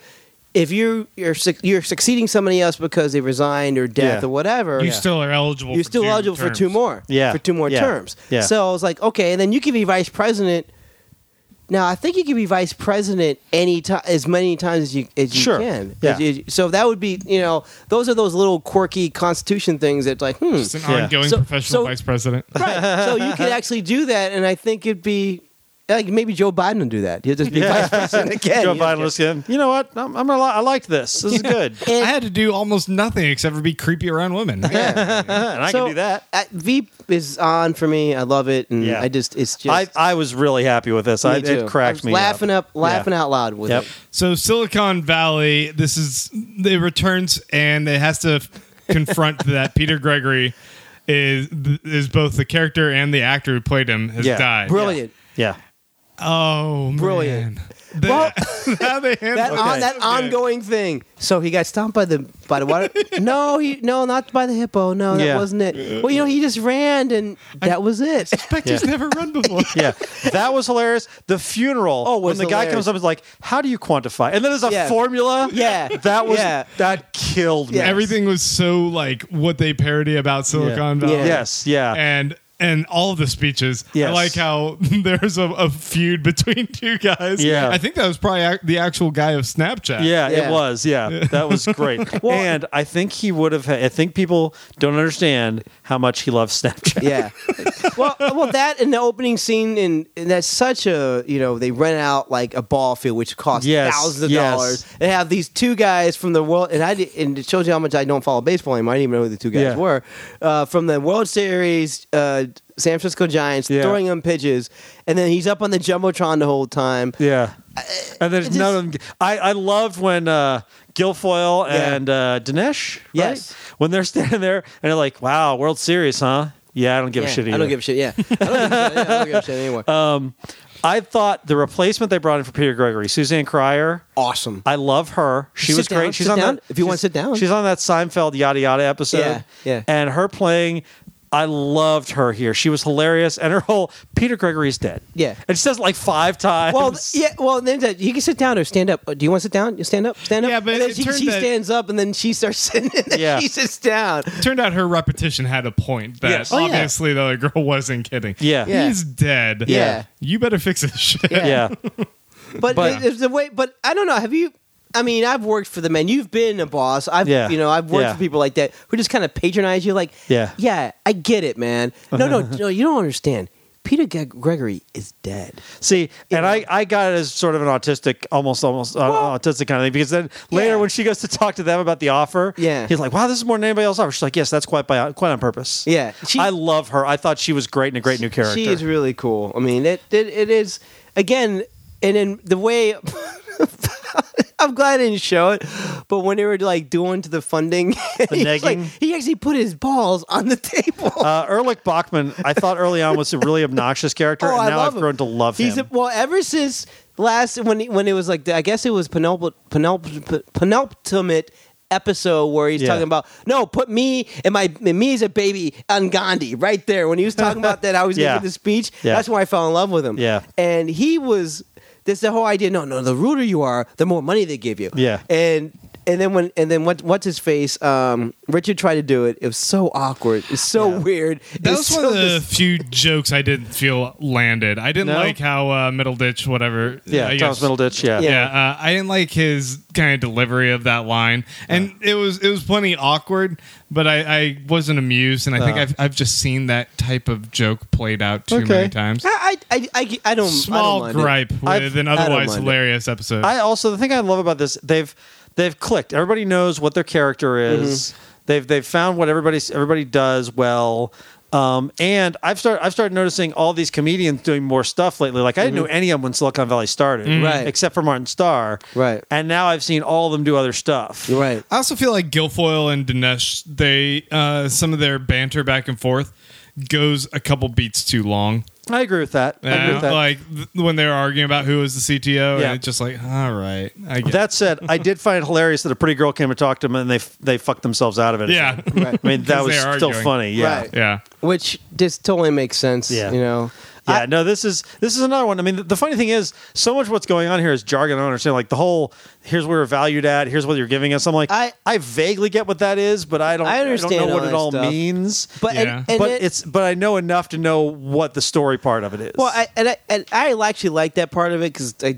succeeding somebody else because they resigned or death Yeah. or whatever, You still are eligible you're for still two eligible for terms. 2 more. Yeah. For 2 more Yeah. terms. Yeah. So I was like, okay, and then you can be vice president. Now I think you can be vice president as many times as you Sure. can. Yeah. So that would be, those are those little quirky constitution things that's like, Just an Yeah. ongoing So- professional so- vice president. right. So you could actually do that, and I think it'd be like maybe Joe Biden will do that. He'll just be vice president again. Joe Biden was going, you know what? I liked this. This is good. I had to do almost nothing except for be creepy around women. and I can do that. Veep is on for me. I love it, and Yeah. it's just. I was really happy with this. me It too. cracked I me was up. laughing out loud with Yep. it. So Silicon Valley, it returns and it has to confront that Peter Gregory is both the character and the actor who played him has Yeah. died. Brilliant. Yeah. Oh, Brilliant. man. Well, How they handled that ongoing thing. So he got stomped by the water. No, not by the hippo. No, that Yeah. wasn't it. Well, he just ran, and that was it. Spectre's never run before. Yeah, that was hilarious. The funeral, Oh, was when the guy hilarious. comes up and is like, "How do you quantify?" And then there's a Yeah. formula. Yeah. That killed me. Yeah. Everything was so like what they parody about Silicon Valley. Yeah. Yes, yeah. And all of the speeches. Yes. I like how there's a feud between two guys. Yeah. I think that was probably the actual guy of Snapchat. Yeah, Yeah. it was. Yeah, that was great. And I think he would have. I think people don't understand how much he loves Snapchat. Yeah. well, that in the opening scene, and that's such a they rent out like a ball field, which costs Yes, thousands of yes. dollars. They have these two guys from the world, and it shows you how much I don't follow baseball anymore. I didn't even know who the two guys Yeah. were from the World Series. San Francisco Giants Yeah. throwing him pitches, and then he's up on the jumbotron the whole time. Yeah. And there's it just- none of them. I loved when Guilfoyle Yeah. and Dinesh, right? Yes. When they're standing there and they're like, "Wow, World Series, huh?" Yeah, I don't give a shit either. I don't give a shit. Yeah, I don't give a shit anymore. I thought the replacement they brought in for Peter Gregory, Suzanne Cryer. Awesome. I love her. She Sit was great. down, She's sit on down. that. If you wanna she's- sit down. she's on that Seinfeld yada yada episode. Yeah, yeah. And her playing, I loved her here. She was hilarious, and her whole Peter Gregory's dead. Yeah. and she says it like 5 times. Well, yeah. Well, then you can sit down or stand up. Do you want to sit down? You stand up. Stand up. Yeah, but and then it she turned that- stands up, and then she starts sitting. And then Yeah. she sits down. Turned out her repetition had a point that Yes. Oh, yeah. obviously the other girl wasn't kidding. Yeah. Yeah. He's dead. Yeah. You better fix this shit. yeah. But, But- it's the way. But I don't know. Have you? I mean, I've worked for the men. You've been a boss. I've Yeah. I've worked Yeah. for people like that who just kind of patronize you. Like, Yeah. I get it, man. No, you don't understand. Peter Gregory is dead. See, and I got it as sort of an autistic, almost autistic kind of thing, because then later Yeah. when she goes to talk to them about the offer, Yeah. he's like, "Wow, this is more than anybody else offer." She's like, "Yes, that's quite on purpose." Yeah, I love her. I thought she was great and a great new character. She is really cool. I mean, it is again, and in the way. I'm glad I didn't show it, but when they were like doing to the funding, negging? he actually put his balls on the table. Erlich Bachman, I thought early on was a really obnoxious character, Oh, and I now love I've him. grown to love him. Ever since last when it was like I guess it was penultimate episode where he's Yeah. talking about put me and me as a baby on Gandhi right there when he was talking about that I was Yeah. giving the speech. Yeah. That's when I fell in love with him. Yeah. And he was. There's the whole idea. No, the ruder you are, the more money they give you. Yeah. And then what's his face? Richard tried to do it. It was so awkward. It's so weird. That It's was one of so the few jokes I didn't feel landed. I didn't No? like how Middleditch, whatever. yeah, I Thomas guess- Middleditch. Yeah. Yeah, I didn't like his kind of delivery of that line, and it was plenty awkward. But I wasn't amused, and I think I've just seen that type of joke played out too Okay. many times. I don't. Small I don't mind it. gripe with an otherwise mind it. hilarious episode. I also the thing I love about this, they've clicked. Everybody knows what their character is. They've found what everybody does well. And I've started noticing all these comedians doing more stuff lately. Like I didn't know any of them when Silicon Valley started, Right. except for Martin Starr, Right. And now I've seen all of them do other stuff. You're right. I also feel like Guilfoyle and Dinesh, they some of their banter back and forth goes a couple beats too long. I agree with that. I agree with that. Like when they were arguing about who was the CTO, Yeah. and it's just like, all right, I get That said, I did find it hilarious that a pretty girl came and talked to them, and they fucked themselves out of it. Yeah. Right. I mean that Because was they are still arguing. funny. Yeah. Right. Yeah. Which just totally makes sense. Yeah. You know. Yeah, no, this is another one. I mean, the funny thing is, so much what's going on here is jargon. I don't understand. Like the whole, here's where we're valued at. Here's what you're giving us. I'm like, I vaguely get what that is, but I don't understand know what all it that all stuff. But means. Yeah. But I know enough to know what the story part of it is. Well, I actually like that part of it because I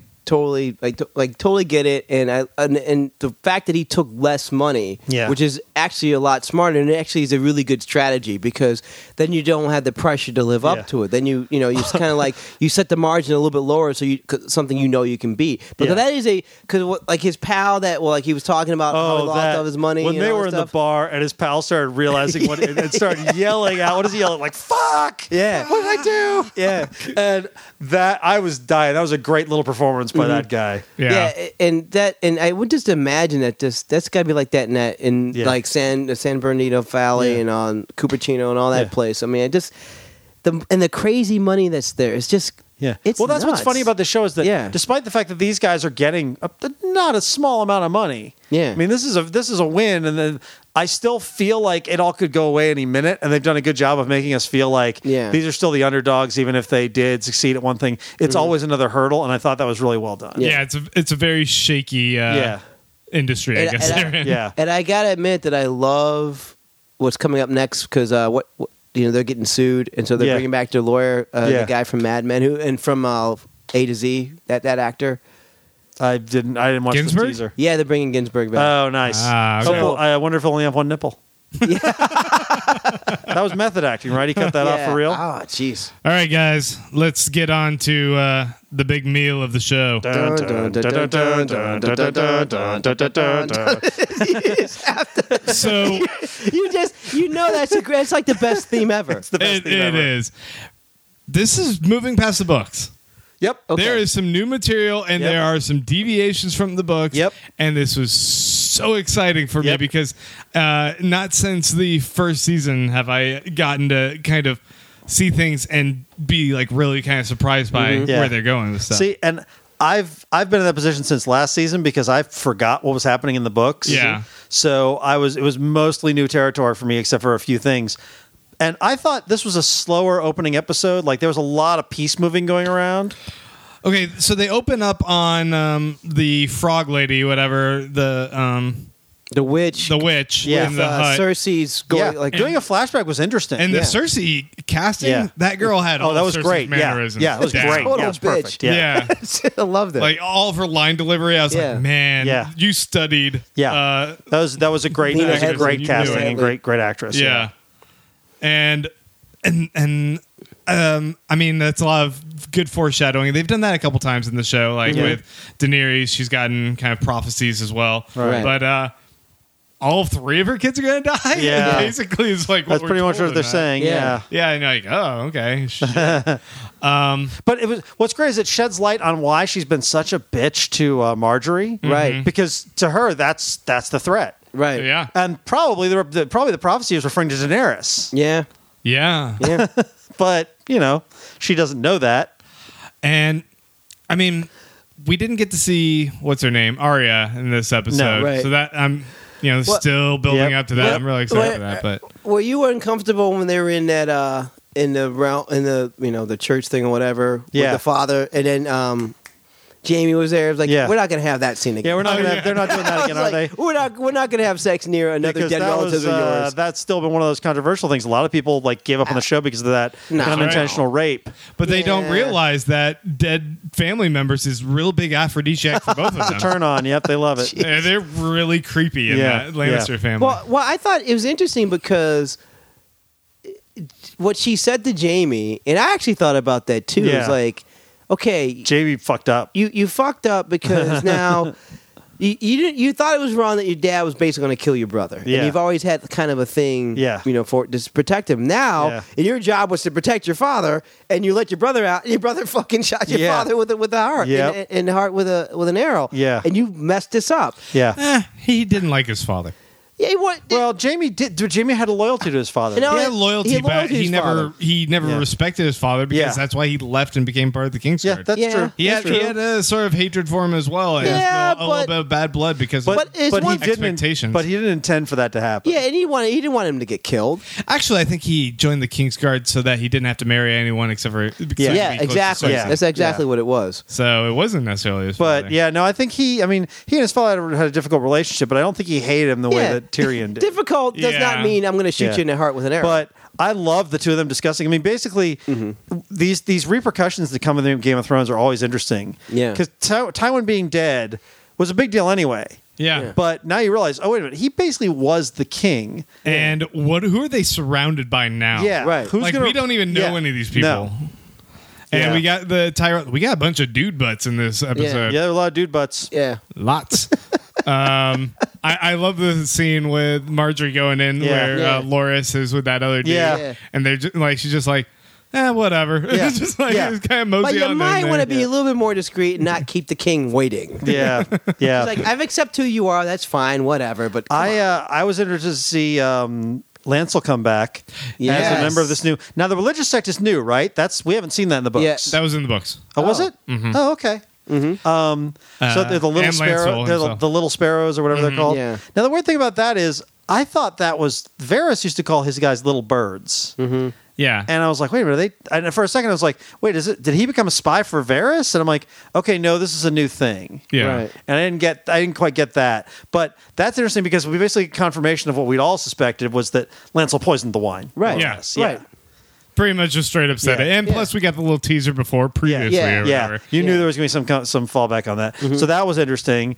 totally get it, and the fact that he took less money, Yeah. which is actually a lot smarter, and it actually is a really good strategy because then you don't have the pressure to live Yeah. up to it. Then you just kind of like you set the margin a little bit lower so something you can beat. Because Yeah. that is like his pal that he was talking about how he lost all his money when and they all were that in the stuff. bar and his pal started realizing what and started yelling out. What does he yell? Like "fuck"? Yeah. What did I do? Yeah. And that I was dying. That was a great little performance by that guy. Yeah. and I would just imagine that's got to be like that in Yeah. like San Bernardino Valley Yeah. and on Cupertino and all that Yeah. place. I mean, the crazy money that's there. It's just Yeah. It's well, that's what's nuts. funny about the show is that Yeah. despite the fact that these guys are getting not a small amount of money. Yeah. I mean, this is a win, and then I still feel like it all could go away any minute, and they've done a good job of making us feel like these are still the underdogs, even if they did succeed at one thing. It's always another hurdle, and I thought that was really well done. Yeah, it's a very shaky industry, I guess. they're in. Yeah. And I gotta admit that I love what's coming up next because what they're getting sued, and so they're bringing back their lawyer, the guy from Mad Men, and from A to Z, that actor. I didn't watch Ginsburg? the teaser. Yeah, they're bringing Ginsburg back. Oh, nice. Okay. So, I wonder if he'll only have one nipple. That was method acting, right? He cut that off for real. Oh, jeez. All right, guys, let's get on to the big meal of the show. So It's like the best theme ever. It's the best thing it ever. is. This is moving past the books. Yep. Okay. There is some new material, and there are some deviations from the books. Yep. And this was so exciting for me Yep. because not since the first season have I gotten to kind of see things and be like really kind of surprised by Yeah. where they're going with stuff. See, and I've been in that position since last season because I forgot what was happening in the books. Yeah. So it was mostly new territory for me, except for a few things. And I thought this was a slower opening episode. Like there was a lot of piece moving going around. Okay, so they open up on the frog lady, whatever, The witch. the witch Yeah. in the hut. Cersei's going Doing a flashback was interesting. And the Yeah. Cersei casting, Yeah. that girl had all that was Cersei's great. Yeah, mannerisms. yeah, it was down. great. Total Yeah, it was bitch. perfect. Yeah. Yeah. I love that. Like all of her line delivery, I was Yeah. like, man, Yeah. you studied. Yeah. That was a great, Nina that was a Hedlund, great you casting knew it. and great actress. Yeah. And I mean, that's a lot of good foreshadowing. They've done that a couple times in the show, like with Daenerys. She's gotten kind of prophecies as well. Right. But all three of her kids are going to die. Yeah. Basically, it's like what That's we're pretty much told what they're in that. saying. Yeah. Yeah. Yeah, and you're like, oh, okay. Shit. But it was what's great is it sheds light on why she's been such a bitch to Marjorie. Right. Because to her, that's the threat. right. Yeah. And probably the prophecy is referring to Daenerys. Yeah. Yeah. Yeah. But, she doesn't know that. And I mean, we didn't get to see what's her name, Arya, in this episode. No, right. So that I'm still building Yep. up to that. Yep. I'm really excited for that. But Were you uncomfortable when they were in that in the church thing or whatever with Yeah. the father, and then Jamie was there? It was like, Yeah. we're not gonna have that scene again. Yeah, we're not Oh, gonna. yeah. They're not doing that I again, was are they? like, we're not gonna have sex near another Because dead that relative was, of yours. that's still been one of those controversial things. A lot of people gave up on the show because of that No. unintentional rape. But they don't Yeah. realize that dead family members is real big aphrodisiac for both of them. Turn on. Yep, they love it. Yeah, they're really creepy in Yeah, that Lannister yeah. family. Well, I thought it was interesting because what she said to Jamie, and I actually thought about that too. Yeah. Is like, okay, JB fucked up. you fucked up because now you thought it was wrong that your dad was basically going to kill your brother. Yeah. And you've always had kind of a thing, Yeah. for to protect him. Now, Yeah. and your job was to protect your father, and you let your brother out, and your brother fucking shot your Yeah. father with a heart, Yep. in the heart with an arrow. Yeah. And you messed this up. Yeah. He didn't like his father. Yeah, Well, Jamie did. Jamie had a loyalty to his father. No, He had loyalty, but to he his never father. he never respected his father because Yeah. that's why he left and became part of the Kingsguard. Yeah, that's Yeah. true. he That's had, he true. had a sort of hatred for him as well, and Yeah, a little but- bit of bad blood because But of it's but he one- didn't. expectations. But he didn't intend for that to happen. Yeah, and he didn't want him to get killed. Actually, I think he joined the Kingsguard so that he didn't have to marry anyone except for Yeah. to Yeah, be close to exactly. Cersei. Yeah. That's exactly Yeah. what it was. So it wasn't necessarily his But father. yeah, no, I think he and his father had a difficult relationship, but I don't think he hated him the way Yeah. that Tyrion did. Difficult does Yeah. not mean I'm going to shoot Yeah. you in the heart with an arrow. But I love the two of them discussing. I mean, basically, these repercussions that come in the Game of Thrones are always interesting. Yeah. because Tywin being dead was a big deal anyway. Yeah. But now you realize, oh wait a minute, he basically was the king. And who are they surrounded by now? Yeah, Right. Who's Like gonna, we don't even know yeah. any of these people. No. And Yeah. we got we got a bunch of dude butts in this episode. Yeah, there are a lot of dude butts. yeah. Lots. I love the scene with Marjorie going in Yeah. where Yeah. Loris is with that other dude. Yeah. Yeah. And they're just, like, she's just like, whatever. Yeah. It's just like, Yeah. it's kind of But mosey you on might in want to there. be a little bit more discreet and not keep the king waiting. Yeah, yeah. It's like, I've accepted who you are. That's fine. Whatever. But come on. I was interested to see Lance will come back as Yes. a member of this new. Now the religious sect is new, right? We haven't seen that in the books. Yeah. That was in the books. Oh, was it? Oh, okay. So they're the little and Lance sparrow, Will they're himself. the little sparrows or whatever they're called. Yeah. Now the weird thing about that is, I thought that was Varys used to call his guys little birds, Yeah. and I was like, wait a minute. And for a second, I was like, wait, did he become a spy for Varys? And I'm like, okay, no, this is a new thing. yeah. Right. And I didn't quite get that, but that's interesting because we basically confirmation of what we'd all suspected was that Lancel poisoned the wine. Right. Yeah. Right. Pretty much just straight up said Yeah. it. And plus, we got the little teaser before previously Yeah. or Yeah, whatever. you knew there was going to be some fallback on that, so that was interesting.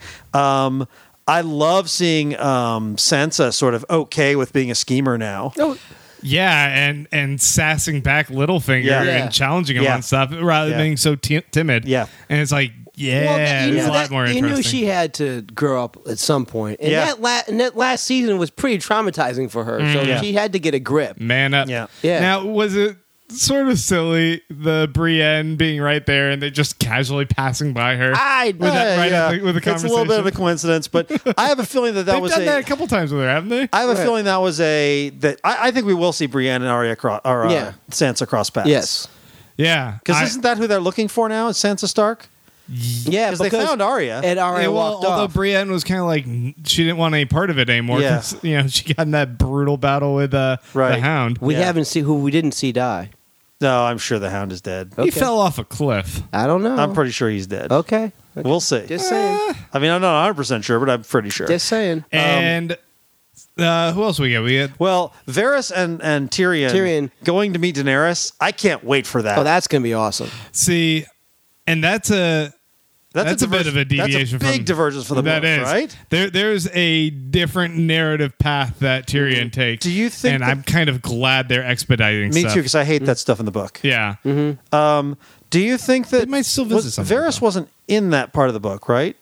I love seeing Sansa sort of okay with being a schemer now. Oh, Yeah, and sassing back Littlefinger Yeah. Yeah. and challenging him Yeah. on stuff rather Yeah. than being so timid. Yeah. And it's like, yeah, well, it's a lot more you interesting. knew she had to grow up at some point, and Yeah. that last season was pretty traumatizing for her. So Yeah. she had to get a grip. Man up. Yeah. Yeah. Now, was it sort of silly, the Brienne being right there and they just casually passing by her? I With that right yeah. at the- with the It's a little bit of a conversation? coincidence, but I have a feeling that They've was done that a couple times with her, haven't they? I have a feeling that was I think we will see Brienne and Arya Sansa cross paths. Yes. Yeah. Because I- isn't that who they're looking for now? Is Sansa Stark? Yeah, Because they found Arya. and Arya Yeah, well, walked although off. Brienne was kind of like she didn't want any part of it anymore. Yeah. 'Cause, she got in that brutal battle with the Right. Hound. we Yeah. haven't seen who we didn't see die. No, I'm sure the Hound is dead. He Okay. fell off a cliff. I don't know. I'm pretty sure he's dead. okay. We'll see. Just saying. I mean, I'm not 100% sure, but I'm pretty sure. Just saying. And who else we got? We got Well, Varys and Tyrion going to meet Daenerys. I can't wait for that. Oh, that's gonna be awesome. see, and that's a bit of a deviation. That's a big from, divergence from the that book, is right? There's a different narrative path that Tyrion takes. Do you think And that- I'm kind of glad they're expediting. Me stuff. too, because I hate that stuff in the book. Yeah. Do you think that They might still visit something, Varys though. wasn't in that part of the book, right?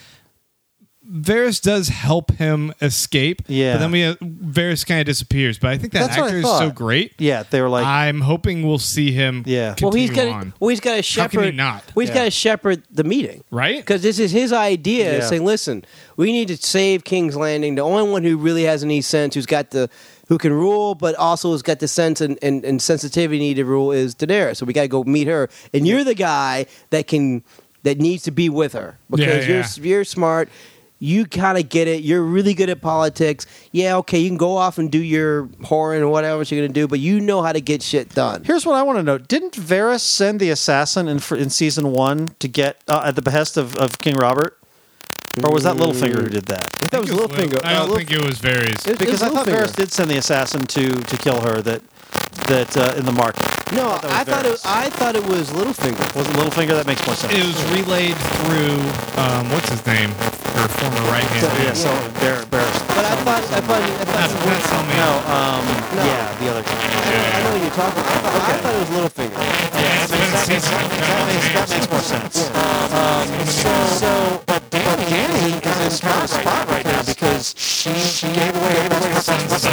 Varys does help him escape. Yeah. But then Varys kind of disappears. But I think that That's what I actor is so thought. great. Yeah, they were like, I'm hoping we'll see him. Yeah. Well, he's continue got on. to shepherd. How can he not? Well, he's Yeah. got to shepherd the meeting, Right? Because this is his idea. Yeah. Saying, "Listen, we need to save King's Landing. The only one who really has any sense, who can rule, but also has got the sense and sensitivity need to rule, is Daenerys. So we got to go meet her. And you're the guy that needs to be with her because Yeah. you're smart." You kind of get it. You're really good at politics. Yeah, okay, you can go off and do your whoring or whatever you're going to do, but you know how to get shit done. here's what I want to know. Didn't Varys send the assassin in season 1 to get, at the behest of King Robert? Or was that Littlefinger who did that? That was Littlefinger. I don't think it was Varys. Because I thought Littlefinger. Varys did send the assassin to kill her that in the market. No, I thought that was I thought it was Littlefinger. Was it Littlefinger? That makes more sense. It was relayed through what's his name? Her former right hand Yeah, man. so Varys. But I thought That's on me. No, No. yeah, the other guy. I know what you're talking about. I thought it was Littlefinger. That makes more sense. But Dany is in a smart spot right now because she gave away everything her sons to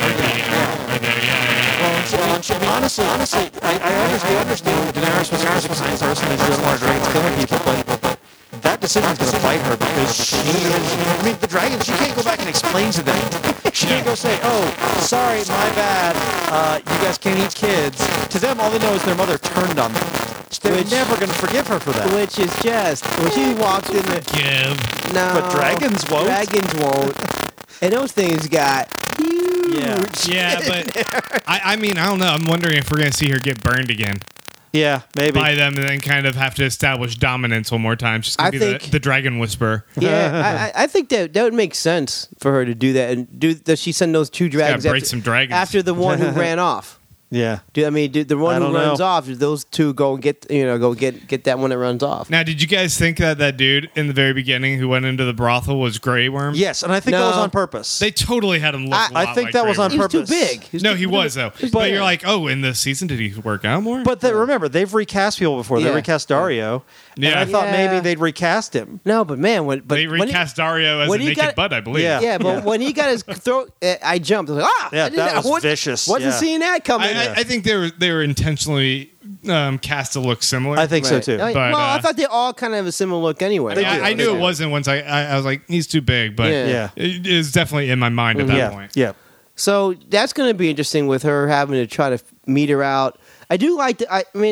honestly, I understand Daenerys was a kind person and she doesn't want her dragons killing people, but that decision's going to bite her because the dragons, she can't go back and explain to them. She can't go say, oh, sorry, my bad, you guys can't eat kids. To them, all they know is their mother turned on them. They're never going to forgive her for that. Which is just when she walked in the Give. no, But dragons won't. Dragons won't. And those things got Yeah. Yeah, but I mean, I don't know. I'm wondering if we're going to see her get burned again Yeah, maybe. by them and then kind of have to establish dominance one more time. She's going I to be think- the dragon whisperer. Yeah, I think that would make sense for her to do that. And does she send those two dragons break some dragons. after the one who ran off? Yeah. The one I who don't runs know. off? Do those two go get that one that runs off? Now, did you guys think that dude in the very beginning who went into the brothel was Grey Worm? Yes, and I think that was No. on purpose. They totally had him look a I lot think like that was Grey on He Worm. was too purpose. big. No, he was, though. But you're like, oh, in this season, did he work out more? But remember, they've recast people before. They Yeah. recast Dario. And Yeah. I thought Yeah. maybe they'd recast him. No, but man, they recast Dario as a when he naked got- butt, I believe. Yeah. Yeah, but when he got his throat, I jumped. I was like, Yeah, I didn't- that was I vicious, Wasn't yeah. seeing that coming. I think they were intentionally cast to look similar. I think so Right. too. Well, But, I thought they all kind of have a similar look anyway. I knew it wasn't once I was like, he's too big, but Yeah. Yeah. it is definitely in my mind at that Yeah, point. yeah. So that's going to be interesting with her having to try to meet her out. I do like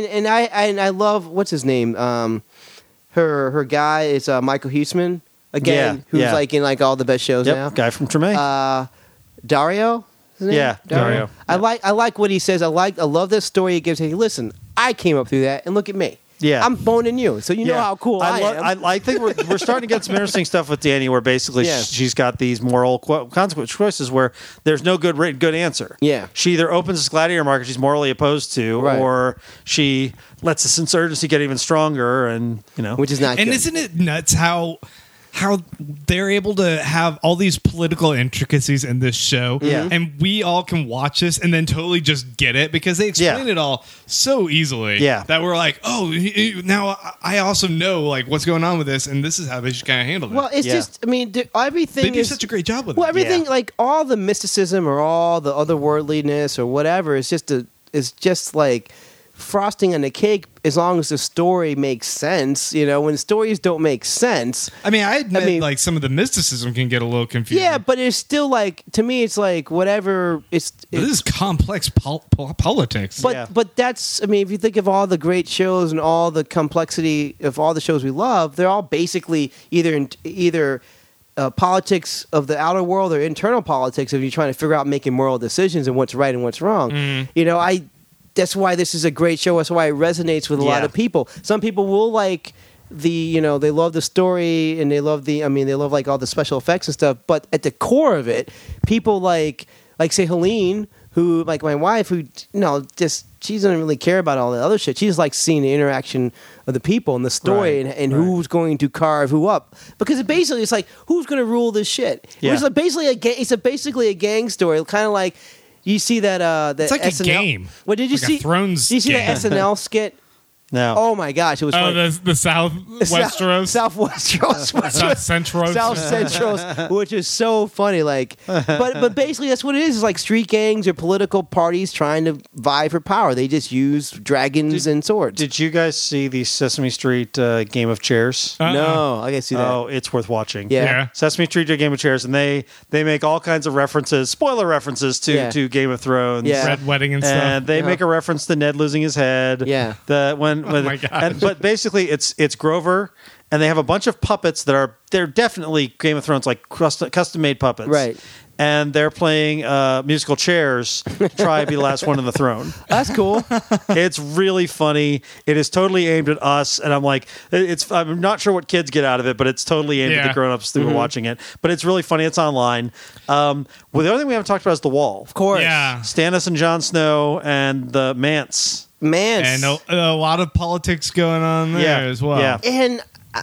I love what's his name. Her guy is Michael Huisman again, who's like in like all the best shows now. Guy from Treme. Dario. His name? Yeah, Dario. I like what he says. I love this story he gives. Hey, listen, I came up through that, and look at me. Yeah, I'm boning you, so you know how cool I am. I think we're starting to get some interesting stuff with Dani, where basically she's got these moral consequence choices where there's no good answer. Yeah, she either opens this gladiator market she's morally opposed to, or she lets this insurgency get even stronger, and which is not. And good. Isn't it nuts how they're able to have all these political intricacies in this show, and we all can watch this and then totally just get it because they explain it all so easily that we're like, oh, now I also know like what's going on with this, and this is how they should kind of handle it. Well, it's just, I mean, everything they do such a great job with it. Well, everything, like all the mysticism or all the otherworldliness or whatever is just like frosting on the cake as long as the story makes sense. When stories don't make sense, I admit like some of the mysticism can get a little confusing. Yeah, but it's still like, to me it's like whatever. This is complex politics. But that's, if you think of all the great shows and all the complexity of all the shows we love, they're all basically either politics of the outer world or internal politics if you're trying to figure out making moral decisions and what's right and what's wrong. That's why this is a great show. That's why it resonates with a lot of people. Some people will like they love the story and they love they love like all the special effects and stuff. But at the core of it, people like say Helene, who like my wife, who she doesn't really care about all the other shit. She just likes seeing the interaction of the people and the story and who's going to carve who up. Because it's like who's going to rule this shit. Yeah. It's basically a gang story, kind of like. You see that it's like SNL? A game. What did you see? Thrones. Did you see that SNL skit? No. Oh my gosh, it was funny. The South Westeros. South Westeros. South Centros. South Centros, which is so funny. Like, but basically that's what it is. It's like street gangs or political parties trying to vie for power. They just use dragons and swords. Did you guys see the Sesame Street Game of Chairs? No, I guess see that. Oh, it's worth watching. Yeah. Sesame Street Game of Chairs, and they make all kinds of references, spoiler references to Game of Thrones. Yeah. Red Wedding and stuff. And they make a reference to Ned losing his head. Yeah. Oh my God. But basically, it's Grover, and they have a bunch of puppets they're definitely Game of Thrones like custom made puppets, right? And they're playing musical chairs to try and be the last one on the throne. That's cool. It's really funny. It is totally aimed at us, and I'm like, I'm not sure what kids get out of it, but it's totally aimed at the grown-ups who are watching it. But it's really funny. It's online. Well, the other thing we haven't talked about is The Wall. Of course. Yeah. Stannis and Jon Snow and the Mance. And a lot of politics going on there as well. Yeah. And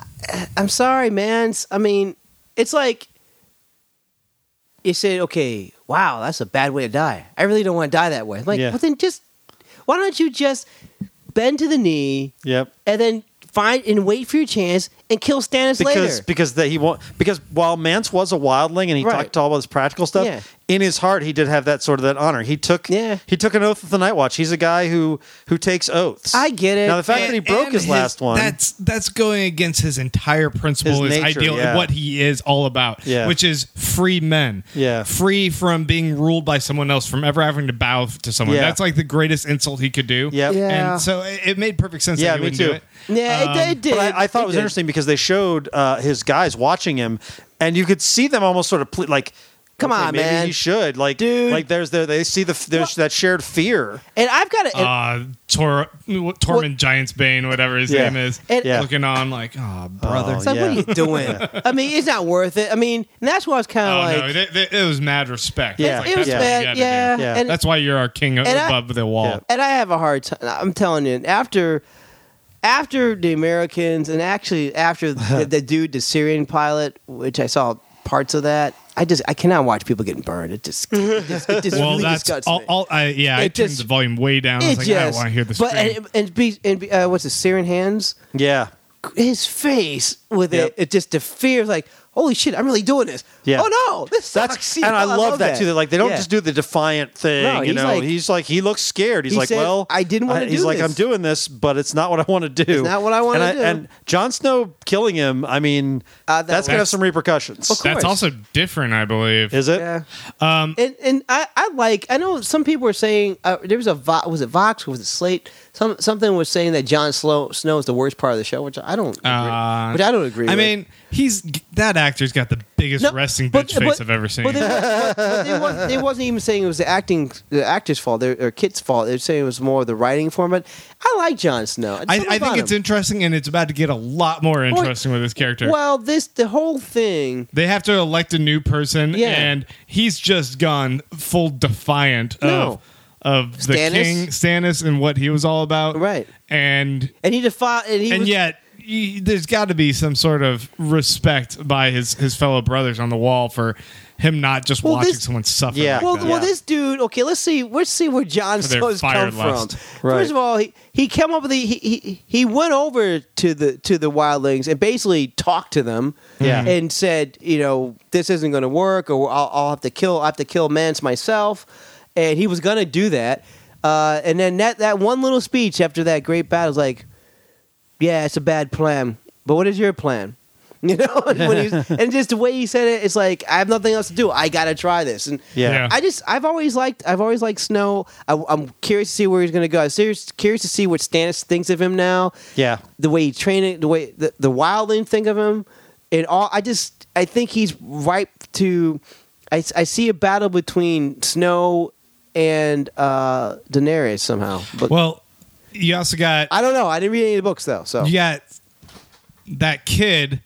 I'm sorry, Mance. It's like you said, okay, wow, that's a bad way to die. I really don't want to die that way. I'm like, well, then why don't you just bend to the knee and then find and wait for your chance and kill Stannis later? Because while Mance was a wildling and he talked all about his practical stuff, in his heart he did have that honor. He took an oath with the Night Watch. He's a guy who takes oaths. I get it. Now the fact that he broke his last one, that's going against his entire principle, his nature, ideal, and what he is all about, which is free men, free from being ruled by someone else, from ever having to bow to someone. That's like the greatest insult he could do. And so it made perfect sense that he wouldn't do it. Yeah, it did. But I thought it was interesting because they showed his guys watching him, and you could see them almost sort of like, come on, maybe man, he should, like, dude. Like they see there's that shared fear. And I've got to Tormund Giantsbane, whatever his name is, looking on like, oh, brother. It's like, what are you doing? It's not worth it. And that's why I was kind of like, no, it was mad respect. Yeah, it was bad. Yeah. And that's why you're our king above the wall. And I have a hard time. I'm telling you, after the Americans, and actually after the Syrian pilot, which I saw parts of that, I cannot watch people getting burned. It just really disgusts me. I turned the volume way down. I was like, I don't want to hear this. And what's the Syrian Hands? Yeah. His face with it just the fear, like, holy shit, I'm really doing this. Yeah. Oh no, this sucks. And I love that too. Like they don't Yeah. just do the defiant thing. No, he's like he looks scared. He's he like, said, well, I didn't wanna do He's like, this. I'm doing this, but it's not what I want to do. It's not what I wanna do. And Jon Snow killing him. I mean, that's gonna have some repercussions. Of course. That's also different, I believe. Is it? Yeah. And I know some people were saying there was was it Vox or was it Slate? Something was saying that Jon Snow is the worst part of the show, which I don't agree. I with. mean, that actor's got the biggest No, resting bitch face I've ever seen. But they wasn't even saying it was the actor's fault or Kit's fault. They were saying it was more of the writing format. I like Jon Snow. I think it's interesting, and it's about to get a lot more interesting with this character. Well, the whole thing. They have to elect a new person, Yeah. and he's just gone full defiant of the Stannis? king Stannis and what he was all about, Right. And And he defied. And yet there's got to be some sort of respect by his fellow brothers on the wall for him not just watching someone suffer. Yeah. like Well, that. well, this dude. Okay, let's see where Jon For their Snow's fire come lust. from. Right. First of all, he came up with he went over to the wildlings and basically talked to them. Yeah. And said, this isn't going to work, or I'll have to kill Mance myself. And he was going to do that. And then that one little speech after that great battle was like, yeah, it's a bad plan, but what is your plan? And just the way he said it, it's like I have nothing else to do. I gotta try this. And Yeah. I've always liked Snow. I'm curious to see where he's gonna go. I'm curious to see what Stannis thinks of him now. Yeah. The way he trained, the way the wildling think of him, and all. I think he's ripe to. I see a battle between Snow and Daenerys somehow. But Well, you also got I don't know. I didn't read any of the books though. So you got that kid.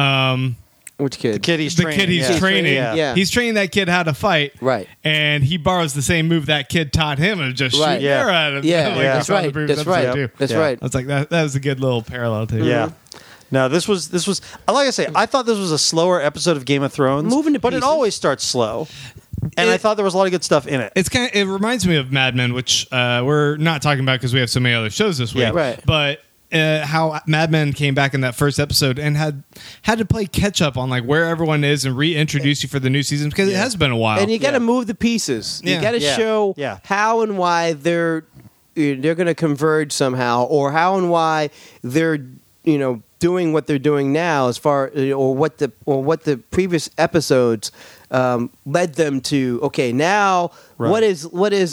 which kid? The kid he's The training. kid he's yeah. training. Yeah. He's training that kid how to fight. Right. And he borrows the same move that kid taught him of just Right. shoot Yeah. arrow at him. Yeah, Like we that's saw in the right. previous That's episode, right. too. That's Yeah. right. I was like, that was a good little parallel too. Yeah. No, this was like I say, I thought this was a slower episode of Game of Thrones. Moving to but it pieces. always starts slow. And I thought there was a lot of good stuff in it. It reminds me of Mad Men, which we're not talking about because we have so many other shows this week. Yeah. Right. But how Mad Men came back in that first episode and had to play catch up on like where everyone is and reintroduce you for the new season because it has been a while. And you got to Yeah. move the pieces. You Yeah. got to Yeah. show Yeah. how and why they're going to converge somehow, or how and why they're doing what they're doing now, as far or what the previous episodes led them to. Okay, now Right. what is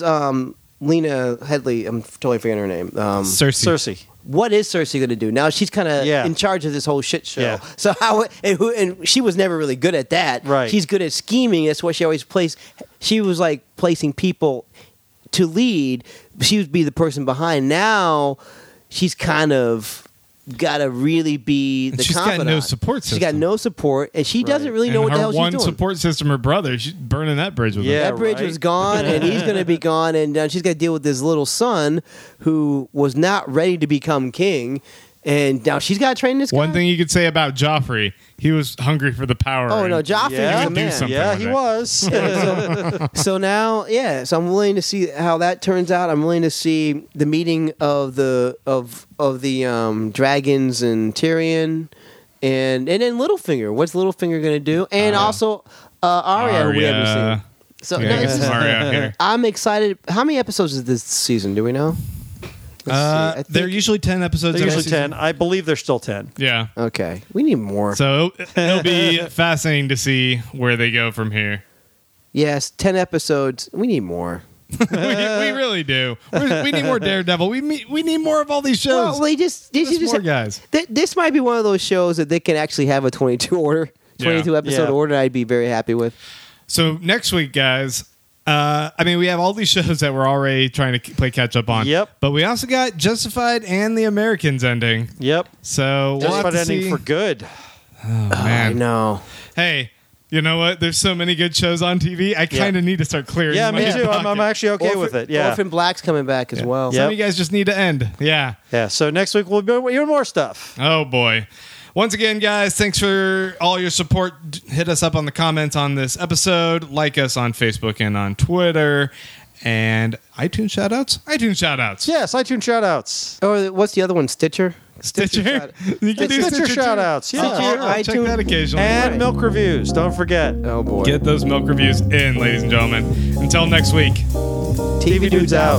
Lena Headey? I'm totally forgetting her name. Cersei. What is Cersei going to do now? She's kind of Yeah. in charge of this whole shit show. Yeah. So and she was never really good at that. Right. She's good at scheming. That's what she always plays. She was like placing people to lead. She would be the person behind. Now she's kind of got to really be the She's got confidant. no support She's got system. no support, and she doesn't really know And what the her hell she's one doing. support system, her brother, she's burning that bridge with Yeah. him. That bridge right. was gone, and he's going to be gone, and she's got to deal with this little son who was not ready to become king, and now she's got to train this guy. One thing you could say about Joffrey, he was hungry for the power. Oh no, and Joffrey Yeah. is he the would do man. something Yeah, with he it. was. So now, so I'm willing to see how that turns out. I'm willing to see the meeting of the dragons and Tyrion, and then Littlefinger. What's Littlefinger going to do? And also Arya, who we haven't Arya. seen. So Yeah, no, get this some is- Arya here. I'm excited. How many episodes is this season? Do we know? Let's see. I think- They're usually 10 episodes. They're every usually season. 10. I believe they're still 10. Yeah. okay. We need more. So it'll be fascinating to see where they go from here. Yes, 10 episodes. We need more. we really do. We need more Daredevil. We need more of all these shows. Well, they just more guys. This might be one of those shows that they can actually have a 22 order, 22 episode Yeah. order. I'd be very happy with. So next week, guys, we have all these shows that we're already trying to play catch up on. Yep. But we also got Justified and The Americans ending. Yep. So we'll have Justified to ending see. for good. Oh, I man. know. Hey, you know what? There's so many good shows on TV. I kind of need to start clearing. Yeah, me my too. I'm pocket. actually okay with it. Yeah. Orphan Black's coming back as well. Some Yep. of you guys just need to end. Yeah. Yeah. So next week we'll be even more stuff. Oh boy. Once again, guys, thanks for all your support. Hit us up on the comments on this episode. Like us on Facebook and on Twitter. And iTunes shoutouts? iTunes shoutouts. Yes, iTunes shoutouts. Or what's the other one? Stitcher? Stitcher. You can do Stitcher shout outs. Yeah. I'll check that occasionally. And milk reviews. Don't forget. Oh boy. Get those milk reviews in, ladies and gentlemen. Until next week. TV Dudes out.